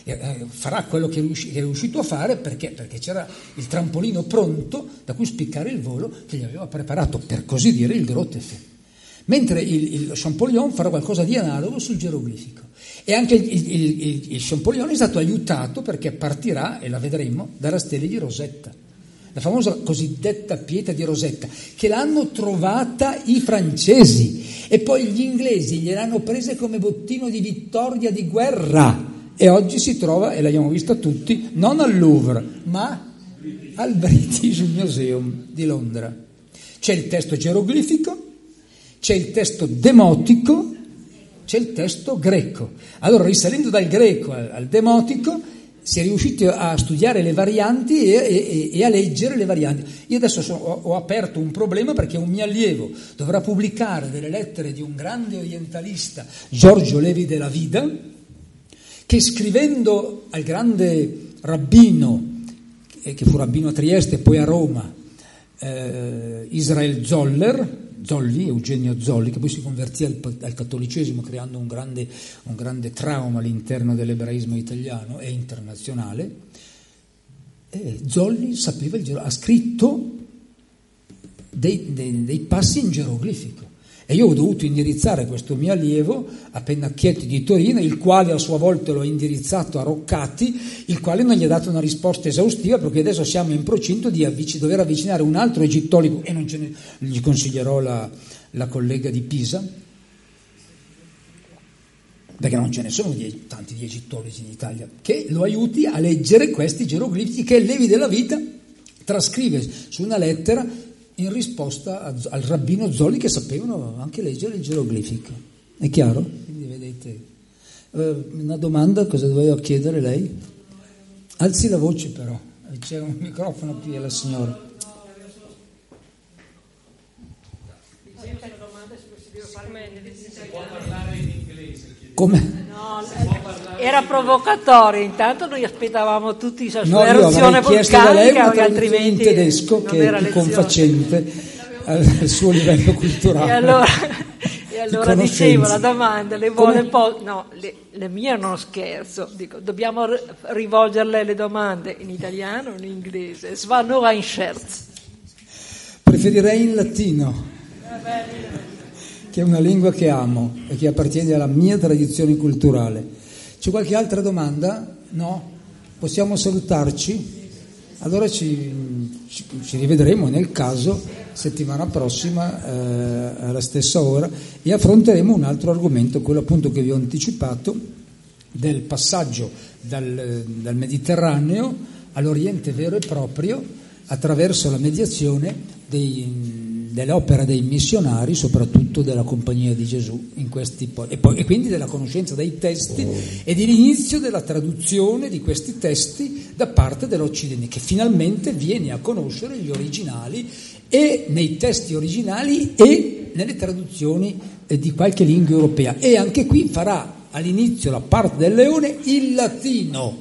eh, farà quello che è, riuscito, che è riuscito a fare perché, perché c'era il trampolino pronto da cui spiccare il volo che gli aveva preparato, per così dire, il Grotefe. Mentre il, il Champollion farà qualcosa di analogo sul geroglifico. E anche il, il, il, il Champollion è stato aiutato perché partirà, e la vedremo, dalla stella di Rosetta, la famosa cosiddetta pietra di Rosetta, che l'hanno trovata i francesi e poi gli inglesi gliel'hanno presa come bottino di vittoria di guerra e oggi si trova, e l'abbiamo vista tutti, non al Louvre ma al British Museum di Londra. C'è il testo geroglifico, c'è il testo demotico, c'è il testo greco. Allora, risalendo dal greco al, al demotico, si è riusciti a studiare le varianti e, e, e a leggere le varianti. Io adesso sono, ho, ho aperto un problema perché un mio allievo dovrà pubblicare delle lettere di un grande orientalista, Giorgio Levi della Vida, che scrivendo al grande rabbino, eh, che fu rabbino a Trieste e poi a Roma, eh, Israel Zoller, Zolli, Eugenio Zolli, che poi si convertì al, al cattolicesimo creando un grande, un grande trauma all'interno dell'ebraismo italiano e internazionale. E Zolli sapeva il ha scritto dei, dei, dei passi in geroglifico e io ho dovuto indirizzare questo mio allievo a Pennacchietti di Torino, il quale a sua volta l'ho indirizzato a Roccati, il quale non gli ha dato una risposta esaustiva perché adesso siamo in procinto di avvic- dover avvicinare un altro egittologo e non ce ne, gli consiglierò la, la collega di Pisa, perché non ce ne sono di, tanti di egittologi in Italia, che lo aiuti a leggere questi geroglifici che Levi della Vita trascrive su una lettera in risposta a, al rabbino Zolli, che sapevano anche leggere il geroglifico. È chiaro? Quindi vedete. Uh, una domanda, cosa dovevo chiedere lei? Alzi la voce però, c'è un microfono qui alla signora. Come? No, era provocatorio, intanto noi aspettavamo tutti la sua no, eruzione vulcanica, che altrimenti in tedesco che è più confacente al suo livello culturale. E allora, e allora dicevo la domanda, le vuole po- no, le, le mie non scherzo, dico, dobbiamo rivolgerle le domande in italiano o in inglese? Es war nur ein Scherz. Preferirei in latino, che è una lingua che amo e che appartiene alla mia tradizione culturale. C'è qualche altra domanda? No? Possiamo salutarci? Allora ci, ci, ci rivedremo nel caso settimana prossima eh, alla stessa ora e affronteremo un altro argomento, quello appunto che vi ho anticipato, del passaggio dal, dal Mediterraneo all'Oriente vero e proprio attraverso la mediazione dei dell'opera dei missionari, soprattutto della Compagnia di Gesù, in questi po- e, poi, e quindi della conoscenza dei testi e dell'inizio della traduzione di questi testi da parte dell'Occidente, che finalmente viene a conoscere gli originali e nei testi originali e nelle traduzioni eh, di qualche lingua europea. E anche qui farà all'inizio la parte del leone il latino,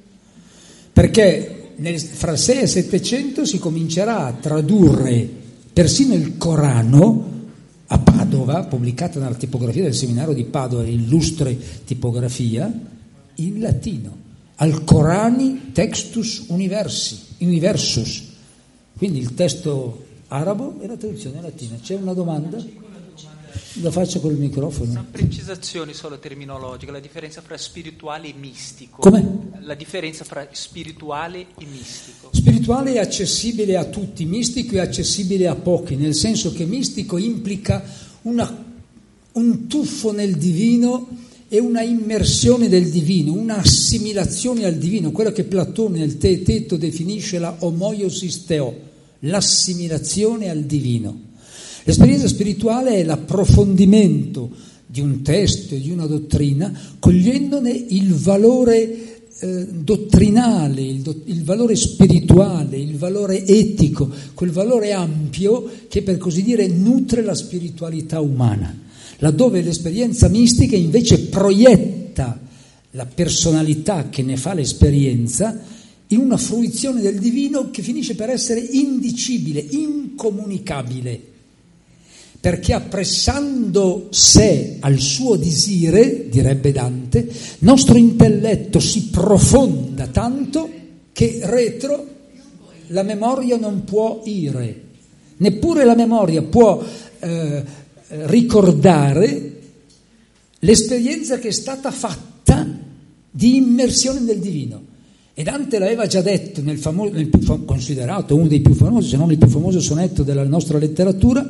perché nel, fra il sei e il settecento si comincerà a tradurre persino il Corano a Padova, pubblicata nella tipografia del seminario di Padova, illustre tipografia, in latino, al Corani Textus Universi, Universus, quindi il testo arabo e la traduzione latina. C'è una domanda? La faccio col microfono. Una precisazione solo terminologica, la differenza fra spirituale e mistico. Come? La differenza fra spirituale e mistico. Spirituale è accessibile a tutti, mistico è accessibile a pochi, nel senso che mistico implica una, un tuffo nel divino e una immersione del divino, una assimilazione al divino, quella che Platone nel Teeteto definisce la homoiosis theo, l'assimilazione al divino. L'esperienza spirituale è l'approfondimento di un testo e di una dottrina, cogliendone il valore eh, dottrinale, il, do, il valore spirituale, il valore etico, quel valore ampio che per così dire nutre la spiritualità umana, laddove l'esperienza mistica invece proietta la personalità che ne fa l'esperienza in una fruizione del divino che finisce per essere indicibile, incomunicabile. perché appressando sé al suo disire, direbbe Dante, nostro intelletto si profonda tanto che retro la memoria non può ire, neppure la memoria può eh, ricordare l'esperienza che è stata fatta di immersione nel divino. E Dante l'aveva già detto nel, famoso, nel più fam- considerato uno dei più famosi, se non il più famoso sonetto della nostra letteratura,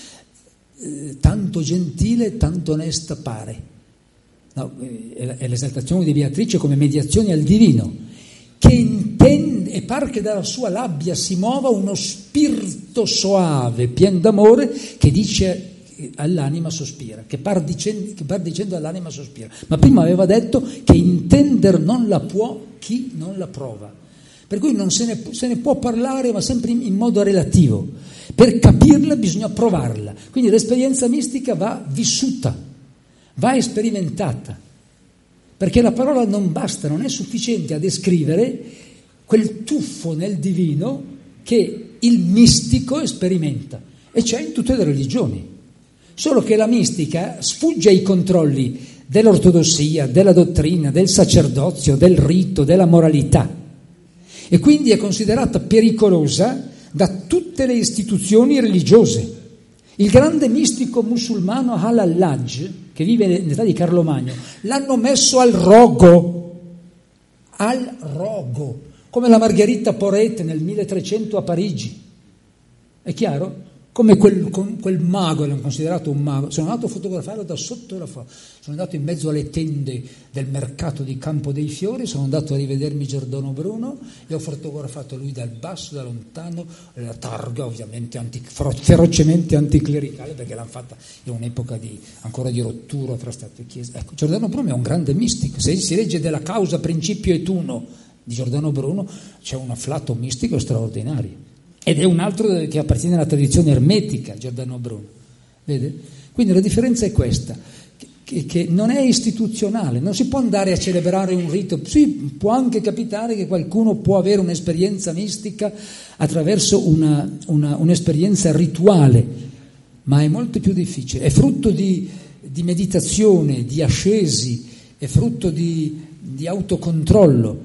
eh, tanto gentile, tanto onesta pare. No, è, è l'esaltazione di Beatrice come mediazione al divino, che intende e par che dalla sua labbia si muova uno spirito soave, pien d'amore, che dice all'anima sospira, che par, dicendo, che par dicendo all'anima sospira. Ma prima aveva detto che intender non la può chi non la prova. Per cui non se ne, se ne può parlare, ma sempre in, in modo relativo. Per capirla bisogna provarla. Quindi l'esperienza mistica va vissuta, va sperimentata. Perché la parola non basta, non è sufficiente a descrivere quel tuffo nel divino che il mistico sperimenta. E c'è in tutte le religioni. Solo che la mistica sfugge ai controlli dell'ortodossia, della dottrina, del sacerdozio, del rito, della moralità. E quindi è considerata pericolosa da tutte le istituzioni religiose. Il grande mistico musulmano Al-Hallaj, che vive nell'età di Carlo Magno, l'hanno messo al rogo, al rogo, come la Margherita Porete nel milletrecento a Parigi. È chiaro? Come quel, quel mago, l'hanno considerato un mago. Sono andato a fotografarlo da sotto la foto. Sono andato in mezzo alle tende del mercato di Campo dei Fiori, sono andato a rivedermi Giordano Bruno e ho fotografato lui dal basso, da lontano, la targa ovviamente anti, ferocemente anticlericale, perché l'hanno fatta in un'epoca di, ancora di rottura tra Stato e Chiesa. Ecco, Giordano Bruno è un grande mistico. Se si legge della causa Principio et Uno di Giordano Bruno, c'è un afflato mistico straordinario. Ed è un altro che appartiene alla tradizione ermetica, Giordano Bruno. Vede? Quindi la differenza è questa, che, che non è istituzionale, non si può andare a celebrare un rito. Sì, può anche capitare che qualcuno può avere un'esperienza mistica attraverso una, una, un'esperienza rituale, ma è molto più difficile. È frutto di, di meditazione, di ascesi, è frutto di, di autocontrollo.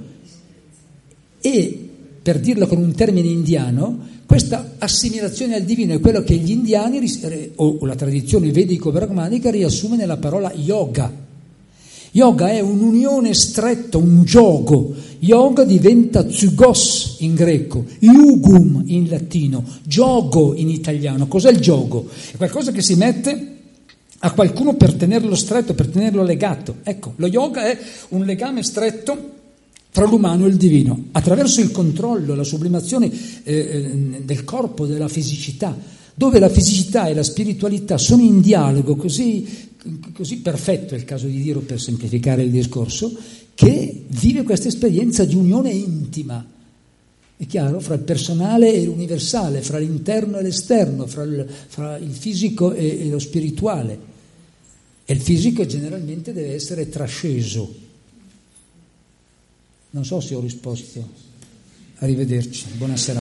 E per dirlo con un termine indiano, questa assimilazione al divino è quello che gli indiani, o la tradizione vedico-brahmanica, riassume nella parola yoga. Yoga è un'unione stretta, un gioco. Yoga diventa psygos in greco, iugum in latino, gioco in italiano. Cos'è il gioco? È qualcosa che si mette a qualcuno per tenerlo stretto, per tenerlo legato. Ecco, lo yoga è un legame stretto tra l'umano e il divino, attraverso il controllo, la sublimazione eh, del corpo, della fisicità, dove la fisicità e la spiritualità sono in dialogo così, così perfetto, è il caso di dirlo per semplificare il discorso, che vive questa esperienza di unione intima, è chiaro, fra il personale e l'universale, fra l'interno e l'esterno, fra il, fra il fisico e, e lo spirituale. E il fisico generalmente deve essere trasceso. Non so se ho risposto. Arrivederci, buonasera.